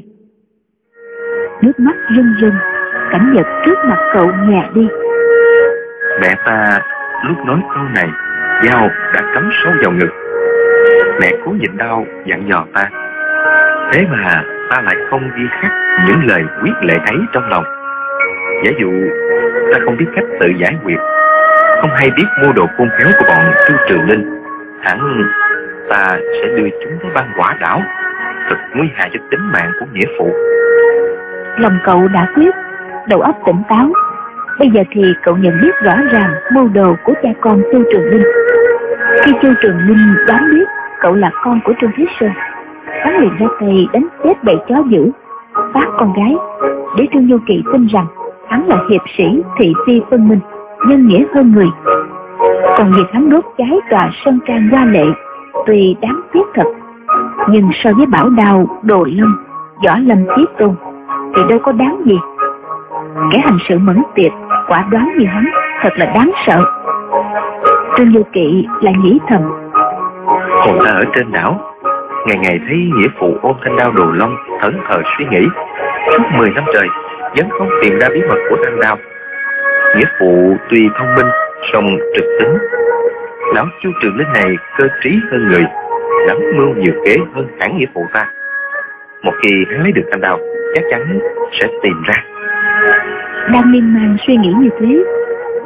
Nước mắt rưng rưng, cảnh vật trước mặt cậu nhẹ đi. Mẹ ta lúc nói câu này, dao đã cắm sâu vào ngực. Mẹ cố nhịn đau dặn dò ta, thế mà ta lại không ghi khắc những lời quyết lệ ấy trong lòng. Giả dụ ta không biết cách tự giải quyết, không hay biết mua đồ khôn khéo của bọn Chu Trường Linh, hẳn ta sẽ đưa chúng tới băng quả đảo, thật nguy hại cho tính mạng của nghĩa phụ. Lòng cậu đã quyết, đầu óc tỉnh táo. Bây giờ thì cậu nhận biết rõ ràng mưu đồ của cha con Chu Trường Linh. Khi Chu Trường Linh đoán biết cậu là con của Trương Thế Sơn, hắn liền ra tay đánh chết bầy chó dữ, phát con gái, để Trương Vô Kỵ tin rằng hắn là hiệp sĩ thị phi phân minh, nhân nghĩa hơn người. Còn việc hắn đốt cháy tòa sơn trang hoa lệ tuy đáng tiếc thật, nhưng so với Bảo Đao, Đồ Lâm, Võ Lâm Chí Tôn thì đâu có đáng gì. Kẻ hành sự mẫn tiệp, quả đoán như hắn thật là đáng sợ. Trương Vô Kỵ lại nghĩ thầm, còn ta ở trên đảo, ngày ngày thấy nghĩa phụ ôm thanh đao Đồ Long thẫn thờ suy nghĩ, suốt 10 năm trời vẫn không tìm ra bí mật của thanh đao. Nghĩa phụ tuy thông minh song trực tính, lão Chu Trường Linh này cơ trí hơn người, lắm mưu nhiều kế hơn hẳn nghĩa phụ ta. Một khi hắn lấy được thanh đao, chắc chắn sẽ tìm ra. Đang miên man suy nghĩ như thế,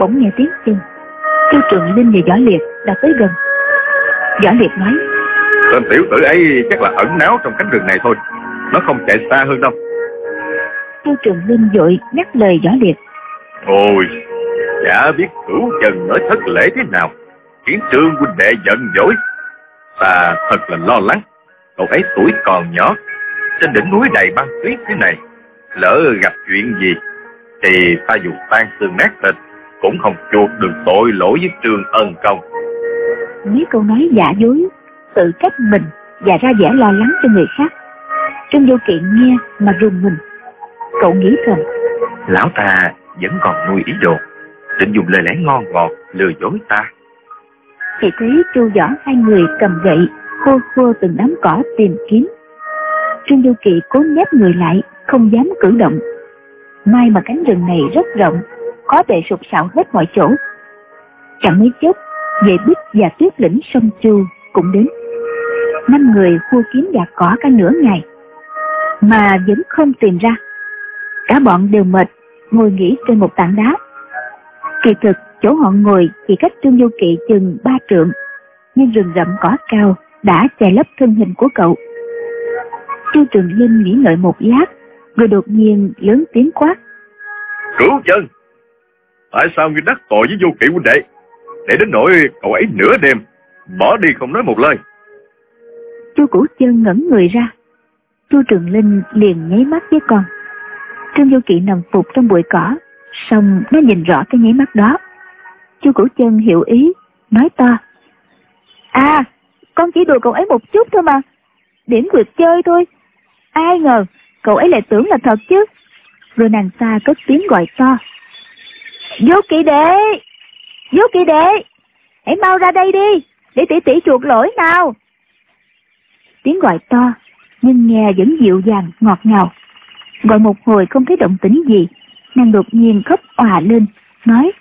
bỗng nghe tiếng chân. Chu Trường Linh và Võ Liệt đã tới gần. Võ Liệt nói: Tên tiểu tử ấy chắc là ẩn náu trong cánh rừng này thôi, nó không chạy xa hơn đâu. Chu Trường Linh vội ngắt lời Võ Liệt: Ôi, chả biết Cửu Chân nói thất lễ thế nào khiến Trương huynh đệ giận dỗi. Ta thật là lo lắng, cậu ấy tuổi còn nhỏ, trên đỉnh núi đầy băng tuyết thế này, lỡ gặp chuyện gì thì ta dù tan xương nát thịt cũng không chuộc được tội lỗi với Trương ân công. Mấy câu nói giả dối, tự trách mình và ra vẻ lo lắng cho người khác. Trương Vô Kỵ nghe mà rùng mình. Cậu nghĩ thầm: lão ta vẫn còn nuôi ý đồ, định dùng lời lẽ ngon ngọt lừa dối ta. Thì thấy Chu Võ hai người cầm gậy khô khô từng đám cỏ tìm kiếm. Trương Vô Kỵ cố nhét người lại, không dám cử động. May mà cánh rừng này rất rộng, có thể sụp sạo hết mọi chỗ. Chẳng mấy chốc, Vệ Bích và Tuyết Lĩnh sông Chu cũng đến. 5 người khua kiếm gạt cỏ cả nửa ngày mà vẫn không tìm ra. Cả bọn đều mệt, ngồi nghỉ trên một tảng đá. Kỳ thực chỗ họ ngồi chỉ cách Trương Vô Kỵ chừng 3 trượng, nhưng rừng rậm cỏ cao đã che lấp thân hình của cậu. Chu Trường Linh nghĩ ngợi một lát, rồi đột nhiên lớn tiếng quát: Cửu Chân, tại sao ngươi đắc tội với Vô Kỵ huynh đệ, để đến nỗi cậu ấy nửa đêm bỏ đi không nói một lời? Chu Cửu Chân ngẩn người ra. Chu Trường Linh liền nháy mắt với con. Trương Vô Kỵ nằm phục trong bụi cỏ, xong nó nhìn rõ cái nháy mắt đó. Chu Cửu Chân hiểu ý, nói to: À, con chỉ đùa cậu ấy một chút thôi mà, điểm quyệt chơi thôi. Ai ngờ cậu ấy lại tưởng là thật chứ. Rồi nàng ta cất tiếng gọi to: Vô Kỵ đệ, Vô Kỵ đệ, hãy mau ra đây đi, để tỷ tỷ chuộc lỗi nào. Tiếng gọi to nhưng nghe vẫn dịu dàng ngọt ngào. Gọi một hồi không thấy động tĩnh gì, nàng đột nhiên khóc òa lên, nói: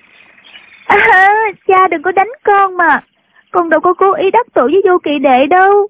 Cha đừng có đánh con mà, con đâu có cố ý đắc tội với Vô Kỵ đệ đâu.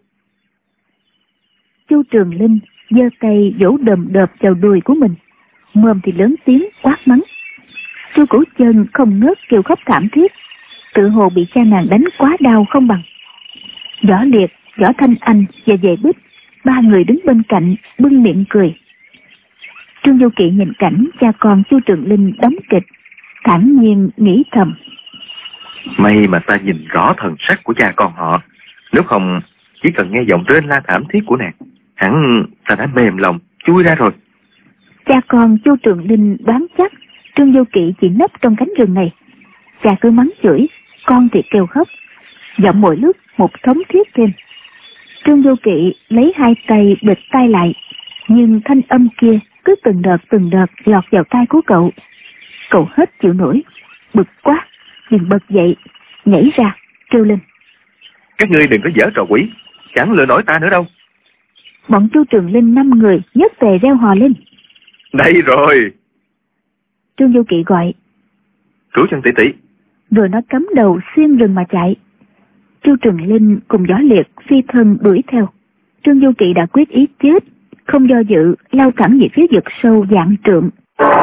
Chu Trường Linh giơ tay vỗ đờm đợp vào đùi của mình, mồm thì lớn tiếng quát mắng. Chu Cửu Chân không ngớt kêu khóc thảm thiết, tự hồ bị cha nàng đánh quá đau không bằng. Võ Liệt, Võ Thanh Anh và Vệ Bích, 3 người đứng bên cạnh bưng miệng cười. Trương Vô Kỵ nhìn cảnh cha con Chu Trường Linh đóng kịch, thản nhiên nghĩ thầm: May mà ta nhìn rõ thần sắc của cha con họ, nếu không chỉ cần nghe giọng rên la thảm thiết của nàng, hẳn ta đã mềm lòng chui ra rồi. Cha con Chu Trường Linh đoán chắc Trương Vô Kỵ chỉ nấp trong cánh rừng này. Cha cứ mắng chửi, con thì kêu khóc, giọng mỗi lúc một thống thiết thêm. Trương Vô Kỵ lấy 2 tay bịt tai lại, nhưng thanh âm kia cứ từng đợt lọt vào tai của cậu. Cậu hết chịu nổi, bực quá, liền bật dậy, nhảy ra, kêu lên: Các ngươi đừng có giở trò quỷ, chẳng lừa nổi ta nữa đâu. Bọn Chu Trường Linh 5 người nhất tề reo hò lên: Đây rồi. Trương Vô Kỵ gọi: Cửu Chân tỷ tỷ. Rồi nó cắm đầu xuyên rừng mà chạy. Chu Trường Linh cùng Võ Liệt phi thân đuổi theo. Trương Vô Kỵ đã quyết ý chết, không do dự lao thẳng về phía vực sâu vạn trượng.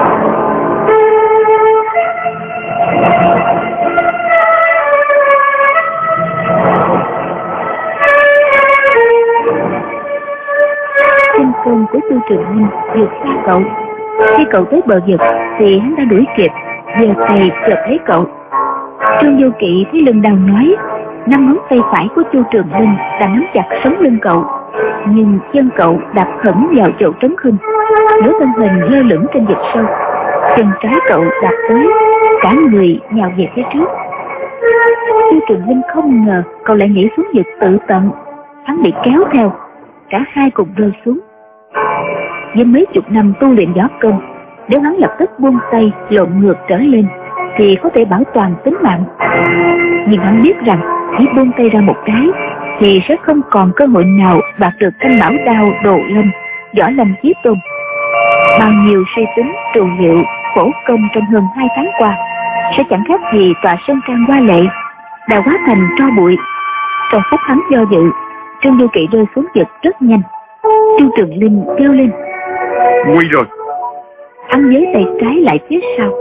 Tinh công của Chu Trường Linh vượt xa cậu. Khi cậu tới bờ vực thì hắn đã đuổi kịp, giơ tay chộp lấy cậu. Trương Vô Kỵ thấy lưng đau nhói, 5 ngón tay phải của Chu Trường Linh đã nắm chặt sống lưng cậu, nhưng chân cậu đạp khẩn vào chỗ trống khinh, nửa thân hình lơ lửng trên vực sâu. Chân trái cậu đạp tới, cả người nhào về phía trước. Chu Trường Linh không ngờ cậu lại nhảy xuống vực tự tận, hắn bị kéo theo, cả hai cùng rơi xuống. Với mấy chục năm tu luyện võ công, nếu hắn lập tức buông tay lộn ngược trở lên thì có thể bảo toàn tính mạng. Nhưng hắn biết rằng chỉ buông tay ra một cái thì sẽ không còn cơ hội nào đạt được thanh bảo đao Đồ Lâm, Võ Lâm Chí Tôn. Bao nhiêu suy tính trù liệu khổ công trong hơn 2 tháng qua sẽ chẳng khác gì tòa sơn trang hoa lệ đã hóa thành tro bụi. Trong phút hắn do dự, Trương Vô Kỵ rơi xuống vực rất nhanh. Chu Trường Linh kêu lên: Nguy rồi. Hắn giấy tay trái lại phía sau,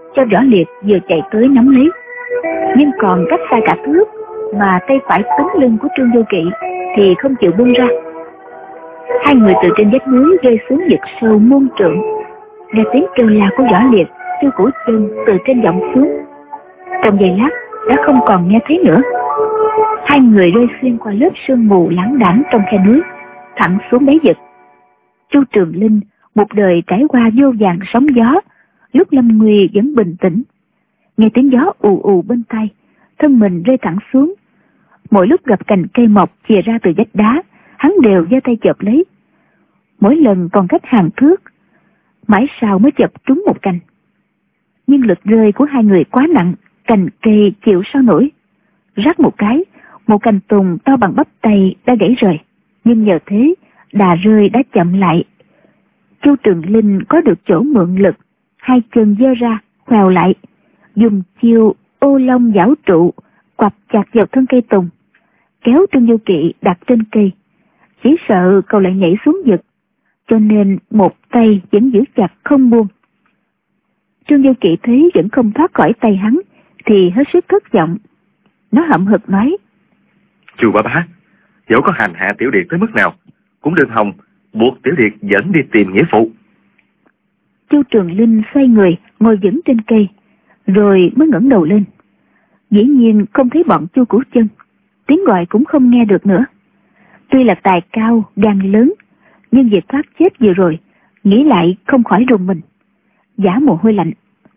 cho Võ Liệt vừa chạy tới nắm lấy. Nhưng còn cách xa cả thước mà tay phải túm lưng của Trương Vô Kỵ thì không chịu buông ra. Hai người từ trên vách núi rơi xuống vực sâu muôn trượng. Nghe tiếng kêu la của Võ Liệt, Tiêu Cửu Chân từ trên vọng xuống. Trong giây lát đã không còn nghe thấy nữa. Hai người rơi xuyên qua lớp sương mù lãng đãng trong khe núi, thẳng xuống đáy vực. Chu Trường Linh một đời trải qua vô vàn sóng gió, lúc lâm nguy vẫn bình tĩnh. Nghe tiếng gió ù ù bên tai, thân mình rơi thẳng xuống. Mỗi lúc gặp cành cây mọc chìa ra từ vách đá, hắn đều giơ tay chộp lấy. Mỗi lần còn cách hàng thước, mãi sau mới chộp trúng một cành. Nhưng lực rơi của hai người quá nặng, cành cây chịu sao nổi. Rắc một cái, một cành tùng to bằng bắp tay đã gãy rời. Nhưng nhờ thế, đà rơi đã chậm lại. Chu Trường Linh có được chỗ mượn lực, hai chân giơ ra, khoèo lại, dùng chiêu ô long giảo trụ, quặp chặt vào thân cây tùng, kéo Trương Vô Kỵ đặt trên cây. Chỉ sợ cậu lại nhảy xuống vực, cho nên một tay vẫn giữ chặt không buông. Trương Vô Kỵ thấy vẫn không thoát khỏi tay hắn, thì hết sức thất vọng. Nó hậm hực nói: Chu bá bá, dẫu có hành hạ Tiểu Điệt tới mức nào, cũng đừng hòng buộc Tiểu Điệt dẫn đi tìm nghĩa phụ. Chu Trường Linh xoay người ngồi vững trên cây, rồi mới ngẩng đầu lên. Dĩ nhiên không thấy bọn Chu Cửu Chân, tiếng gọi cũng không nghe được nữa. Tuy là tài cao gan lớn, nhưng việc thoát chết vừa rồi nghĩ lại không khỏi rùng mình, vã mồ hôi lạnh.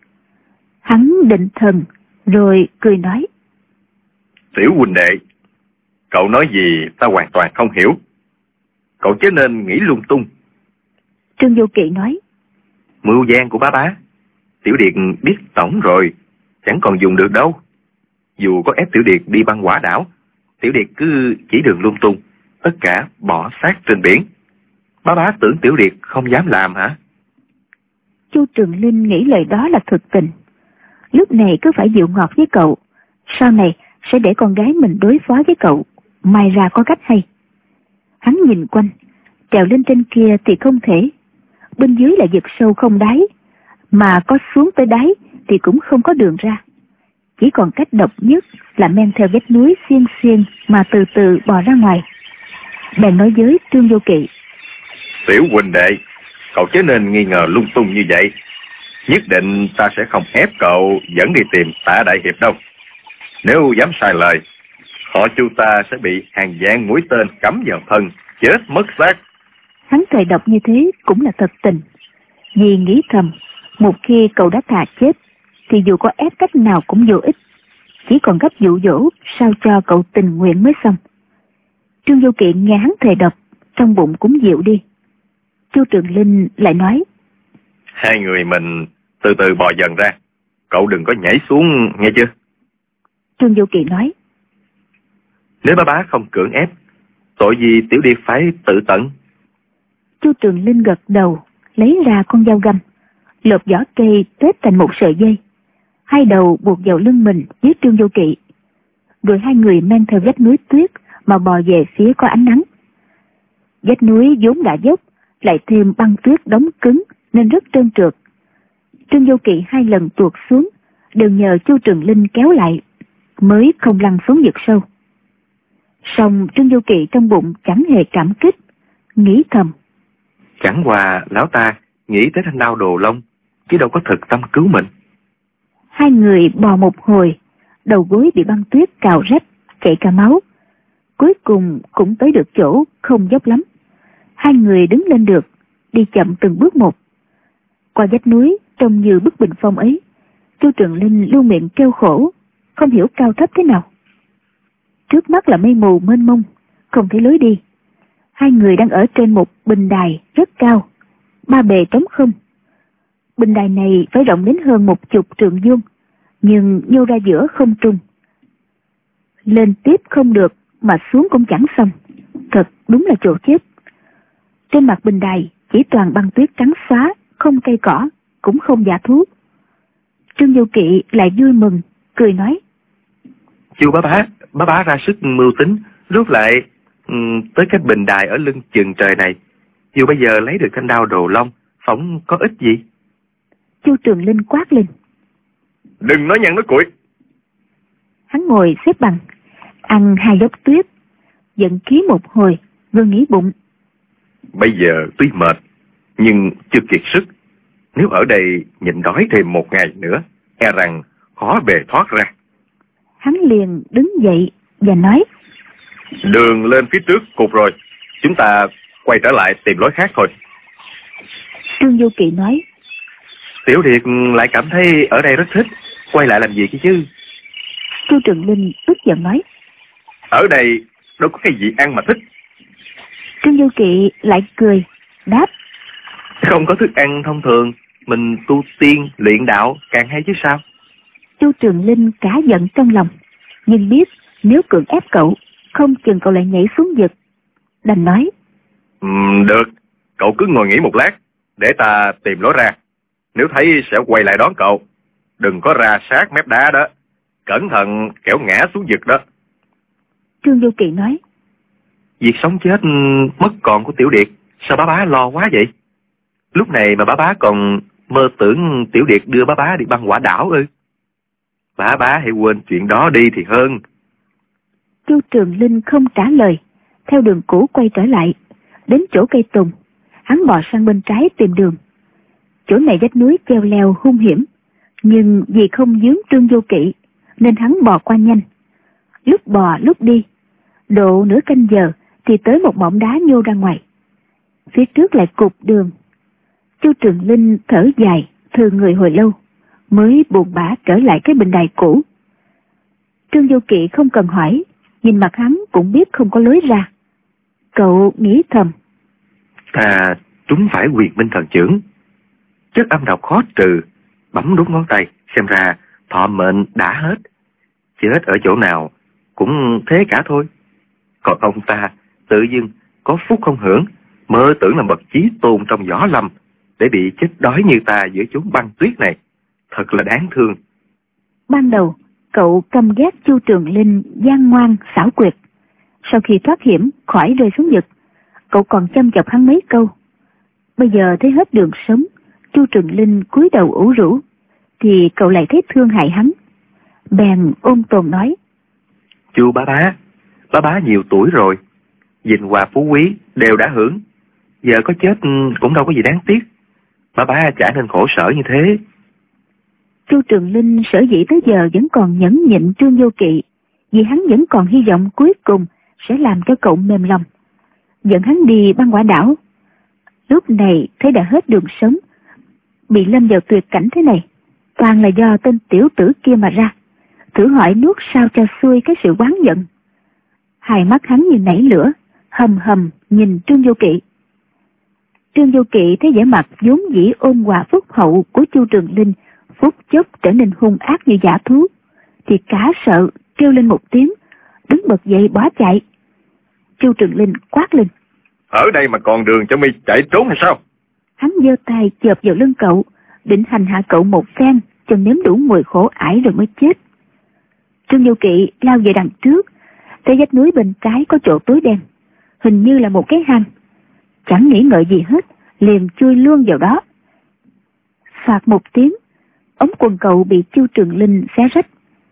Hắn định thần rồi cười nói: Tiểu huynh đệ, cậu nói gì ta hoàn toàn không hiểu. Cậu chớ nên nghĩ lung tung. Trương Vô Kỵ nói: Mưu gian của bá bá, Tiểu Điệt biết tổng rồi, chẳng còn dùng được đâu. Dù có ép Tiểu Điệt đi băng quả đảo, Tiểu Điệt cứ chỉ đường lung tung, tất cả bỏ xác trên biển. Bá bá tưởng Tiểu Điệt không dám làm hả? Chu Trường Linh nghĩ lời đó là thực tình. Lúc này cứ phải dịu ngọt với cậu, sau này sẽ để con gái mình đối phó với cậu, may ra có cách hay. Hắn nhìn quanh, trèo lên trên kia thì không thể. Bên dưới là vực sâu không đáy, mà có xuống tới đáy thì cũng không có đường ra. Chỉ còn cách độc nhất là men theo vách núi xiên xiên mà từ từ bò ra ngoài. Bèn nói với Trương Vô Kỵ: Tiểu huynh đệ, cậu chớ nên nghi ngờ lung tung như vậy. Nhất định ta sẽ không ép cậu dẫn đi tìm Tạ đại hiệp đâu. Nếu dám sai lời, họ Chu ta sẽ bị hàng vạn mũi tên cắm vào thân, chết mất xác. Hắn cười độc như thế cũng là thật tình. Vì nghĩ thầm, một khi cậu đã thà chết thì dù có ép cách nào cũng vô ích, chỉ còn cách dụ dỗ sao cho cậu tình nguyện mới xong. Trương Vô Kỵ nghe hắn thề độc, trong bụng cũng dịu đi. Chu Trường Linh lại nói: Hai người mình từ từ bò dần ra, cậu đừng có nhảy xuống nghe chưa? Trương Vô Kỵ nói: Nếu bá bá không cưỡng ép, tội gì Tiểu Điệt phải tự tận? Chu Trường Linh gật đầu, lấy ra con dao găm, lột vỏ cây tết thành một sợi dây, hai đầu buộc vào lưng mình với Trương Vô Kỵ. Rồi hai người men theo vách núi tuyết mà bò về phía có ánh nắng. Vách núi vốn đã dốc, lại thêm băng tuyết đóng cứng nên rất trơn trượt. Trương Vô Kỵ hai lần tuột xuống đều nhờ Chu Trường Linh kéo lại, mới không lăn xuống vực sâu. Song Trương Vô Kỵ trong bụng chẳng hề cảm kích, nghĩ thầm: Chẳng qua lão ta nghĩ tới thanh đao Đồ Long, chứ đâu có thực tâm cứu mình. Hai người bò một hồi, đầu gối bị băng tuyết cào rách, chảy cả máu. Cuối cùng cũng tới được chỗ không dốc lắm. Hai người đứng lên được, đi chậm từng bước một. Qua vách núi trông như bức bình phong ấy, Chu Trường Linh luôn miệng kêu khổ, không hiểu cao thấp thế nào. Trước mắt là mây mù mênh mông, không thấy lối đi. Hai người đang ở trên một bình đài rất cao, ba bề trống không. Bình đài này phải rộng đến hơn 10 trượng vuông, nhưng nhô ra giữa không trung. Lên tiếp không được, mà xuống cũng chẳng xong. Thật đúng là chỗ chết. Trên mặt bình đài chỉ toàn băng tuyết trắng xóa, không cây cỏ, cũng không dã thú. Trương Vô Kỵ lại vui mừng, cười nói: Chu bá bá ra sức mưu tính, rút lại tới cái bình đài ở lưng chừng trời này. Dù bây giờ lấy được thanh đao Đồ Long, phỏng có ích gì? Chu Trường Linh quát lên: Đừng nói nhăn nói cuội. Hắn ngồi xếp bằng, ăn 2 dốc tuyết, giận khí một hồi, vừa nghĩ bụng. Bây giờ tuy mệt, nhưng chưa kiệt sức. Nếu ở đây nhịn đói thêm 1 ngày nữa, e rằng khó bề thoát ra. Hắn liền đứng dậy và nói: Đường lên phía trước cụt rồi, chúng ta quay trở lại tìm lối khác thôi. Trương Du Kỵ nói: Tiểu Điệt lại cảm thấy ở đây rất thích, quay lại làm gì chứ? Chu Trường Linh tức giận nói: Ở đây đâu có cái gì ăn mà thích. Trương Du Kỵ lại cười, đáp: Không có thức ăn thông thường, mình tu tiên, luyện đạo càng hay chứ sao? Chu Trường Linh cả giận trong lòng, nhưng biết nếu cưỡng ép cậu, không chừng cậu lại nhảy xuống vực. Đành nói: Được, cậu cứ ngồi nghỉ một lát, để ta tìm lối ra. Nếu thấy sẽ quay lại đón cậu. Đừng có ra sát mép đá đó, cẩn thận kẻo ngã xuống vực đó. Trương Du Kỵ nói: Việc sống chết mất còn của Tiểu Điệt, sao bá lo quá vậy? Lúc này mà bá còn mơ tưởng Tiểu Điệt đưa bá đi băng quả đảo ư? Bá hãy quên chuyện đó đi thì hơn. Chu Trường Linh không trả lời, theo đường cũ quay trở lại, đến chỗ cây tùng. Hắn bò sang bên trái tìm đường. Chỗ này vách núi treo leo hung hiểm, nhưng vì không vướng Trương Du Kỵ nên hắn bò qua nhanh. Lúc bò lúc đi, độ nửa canh giờ thì tới một mỏm đá nhô ra ngoài. Phía trước lại cụt đường. Chu Trường Linh thở dài, thừa người hồi lâu, mới buồn bã trở lại cái bình đài cũ. Trương Du Kỵ không cần hỏi, nhìn mặt hắn cũng biết không có lối ra. Cậu nghĩ thầm: Chúng phải Huyền Minh Thần Chưởng, chất âm độc khó trừ. Bấm đút ngón tay, xem ra thọ mệnh đã hết. Chết ở chỗ nào cũng thế cả thôi. Còn ông ta tự dưng có phúc không hưởng, mơ tưởng là bậc chí tôn trong võ lâm, để bị chết đói như ta giữa chốn băng tuyết này, thật là đáng thương. Ban đầu cậu căm ghét Chu Trường Linh gian ngoan xảo quyệt. Sau khi thoát hiểm khỏi rơi xuống vực, cậu còn chăm chọc hắn mấy câu. Bây giờ thấy hết đường sống, Chu Trường Linh cúi đầu ủ rũ, thì cậu lại thấy thương hại hắn. Bèn ôn tồn nói: Chu bá nhiều tuổi rồi, vinh hoa phú quý đều đã hưởng, giờ có chết cũng đâu có gì đáng tiếc. Bá chả nên khổ sở như thế. Chu Trường Linh sở dĩ tới giờ vẫn còn nhẫn nhịn Trương Du Kỵ, vì hắn vẫn còn hy vọng cuối cùng sẽ làm cho cậu mềm lòng, dẫn hắn đi băng quả đảo. Lúc này thấy đã hết đường sống, bị lâm vào tuyệt cảnh thế này, toàn là do tên tiểu tử kia mà ra. Thử hỏi nuốt sao cho xuôi cái sự oán giận. Hai mắt hắn như nảy lửa, hầm hầm nhìn Trương Du Kỵ. Trương Du Kỵ thấy vẻ mặt vốn dĩ ôn hòa phúc hậu của Chu Trường Linh phút chốc trở nên hung ác như dã thú, thì cả sợ kêu lên một tiếng, đứng bật dậy bỏ chạy. Chu Trường Linh quát lên: Ở đây mà còn đường cho mi chạy trốn hay sao? Hắn giơ tay chộp vào lưng cậu, định hành hạ cậu một phen cho nếm đủ mùi khổ ải rồi mới chết. Trương Du Kỵ lao về đằng trước, thấy vách núi bên trái có chỗ tối đen, hình như là một cái hang. Chẳng nghĩ ngợi gì hết, liền chui luôn vào đó. Phạt một tiếng, ống quần cậu bị Chu Trường Linh xé rách,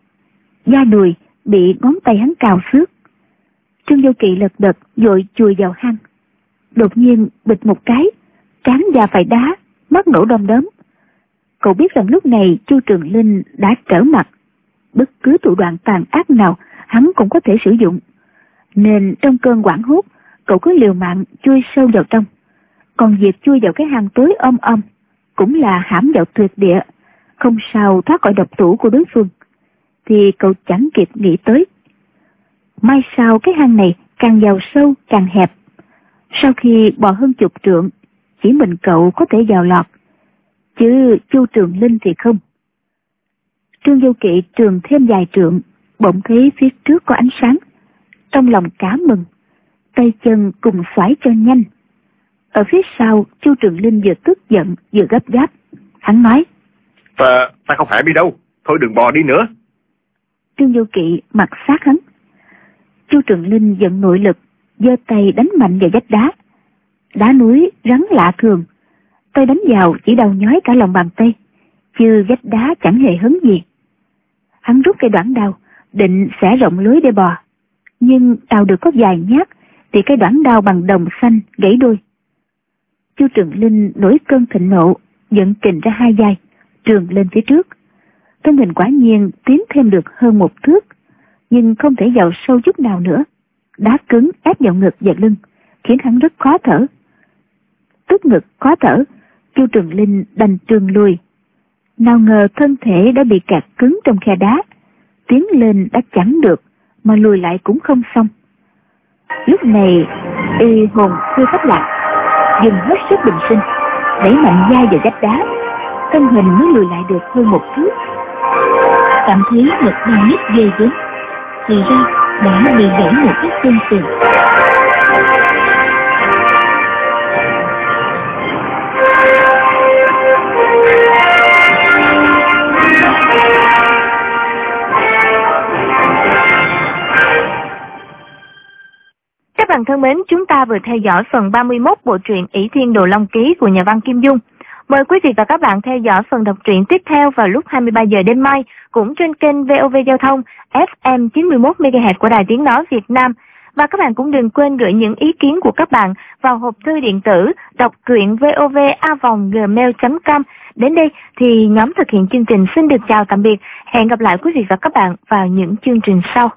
da đùi bị ngón tay hắn cào xước. Trương Du Kỵ lật đật vội chui vào hang. Đột nhiên bịch một cái, trán da phải đá, mắt nổ đom đóm. Cậu biết rằng lúc này Chu Trường Linh đã trở mặt, bất cứ thủ đoạn tàn ác nào hắn cũng có thể sử dụng, nên trong cơn hoảng hốt cậu cứ liều mạng chui sâu vào trong. Còn việc chui vào cái hang tối om cũng là hãm vào tuyệt địa, không sao thoát khỏi độc thủ của đối phương, thì cậu chẳng kịp nghĩ tới. Mai sau cái hang này càng vào sâu càng hẹp, sau khi bò hơn 10 trượng, chỉ mình cậu có thể vào lọt, chứ Chu Trường Linh thì không. Trương Du Kỵ trường thêm vài trượng, bỗng thấy phía trước có ánh sáng, trong lòng cả mừng, tay chân cùng xoải cho nhanh. Ở phía sau, Chu Trường Linh vừa tức giận vừa gấp gáp. Hắn nói: Ta không hại đi đâu, thôi đừng bò đi nữa. Trương Du Kỵ mặt sát hắn. Chu Trường Linh giận nội lực, giơ tay đánh mạnh vào vách đá. Đá núi rắn lạ thường, tay đánh vào chỉ đau nhói cả lòng bàn tay, chứ vách đá chẳng hề hấn gì. Hắn rút cây đoạn đao, định xẻ rộng lưới để bò. Nhưng đào được có vài nhát, thì cây đoạn đao bằng đồng xanh gãy đôi. Chu Trường Linh nổi cơn thịnh nộ, dẫn kình ra hai vai, trường lên phía trước. Thân hình quả nhiên tiến thêm được hơn 1 thước, nhưng không thể vào sâu chút nào nữa. Đá cứng ép vào ngực và lưng, khiến hắn rất khó thở. Tức ngực khó thở, Chu Trường Linh đành trường lùi. Nào ngờ thân thể đã bị kẹt cứng trong khe đá, tiến lên đã chẳng được, mà lùi lại cũng không xong. Lúc này y hồn chưa thất lạc, dùng hết sức bình sinh, đẩy mạnh vai vào vách đá, thân hình mới lùi lại được hơn 1 thước. Cảm thấy ngực đau nhức ghê gớm, thì ra đã bị gãy một cái xương sườn. Các bạn thân mến, chúng ta vừa theo dõi phần 31 bộ truyện Ỷ Thiên Đồ Long Ký của nhà văn Kim Dung. Mời quý vị và các bạn theo dõi phần đọc truyện tiếp theo vào lúc 23 giờ đêm mai, cũng trên kênh VOV Giao thông FM 91 MHz của Đài Tiếng nói Việt Nam. Và các bạn cũng đừng quên gửi những ý kiến của các bạn vào hộp thư điện tử đọc truyện vova@gmail.com. Đến đây thì nhóm thực hiện chương trình xin được chào tạm biệt. Hẹn gặp lại quý vị và các bạn vào những chương trình sau.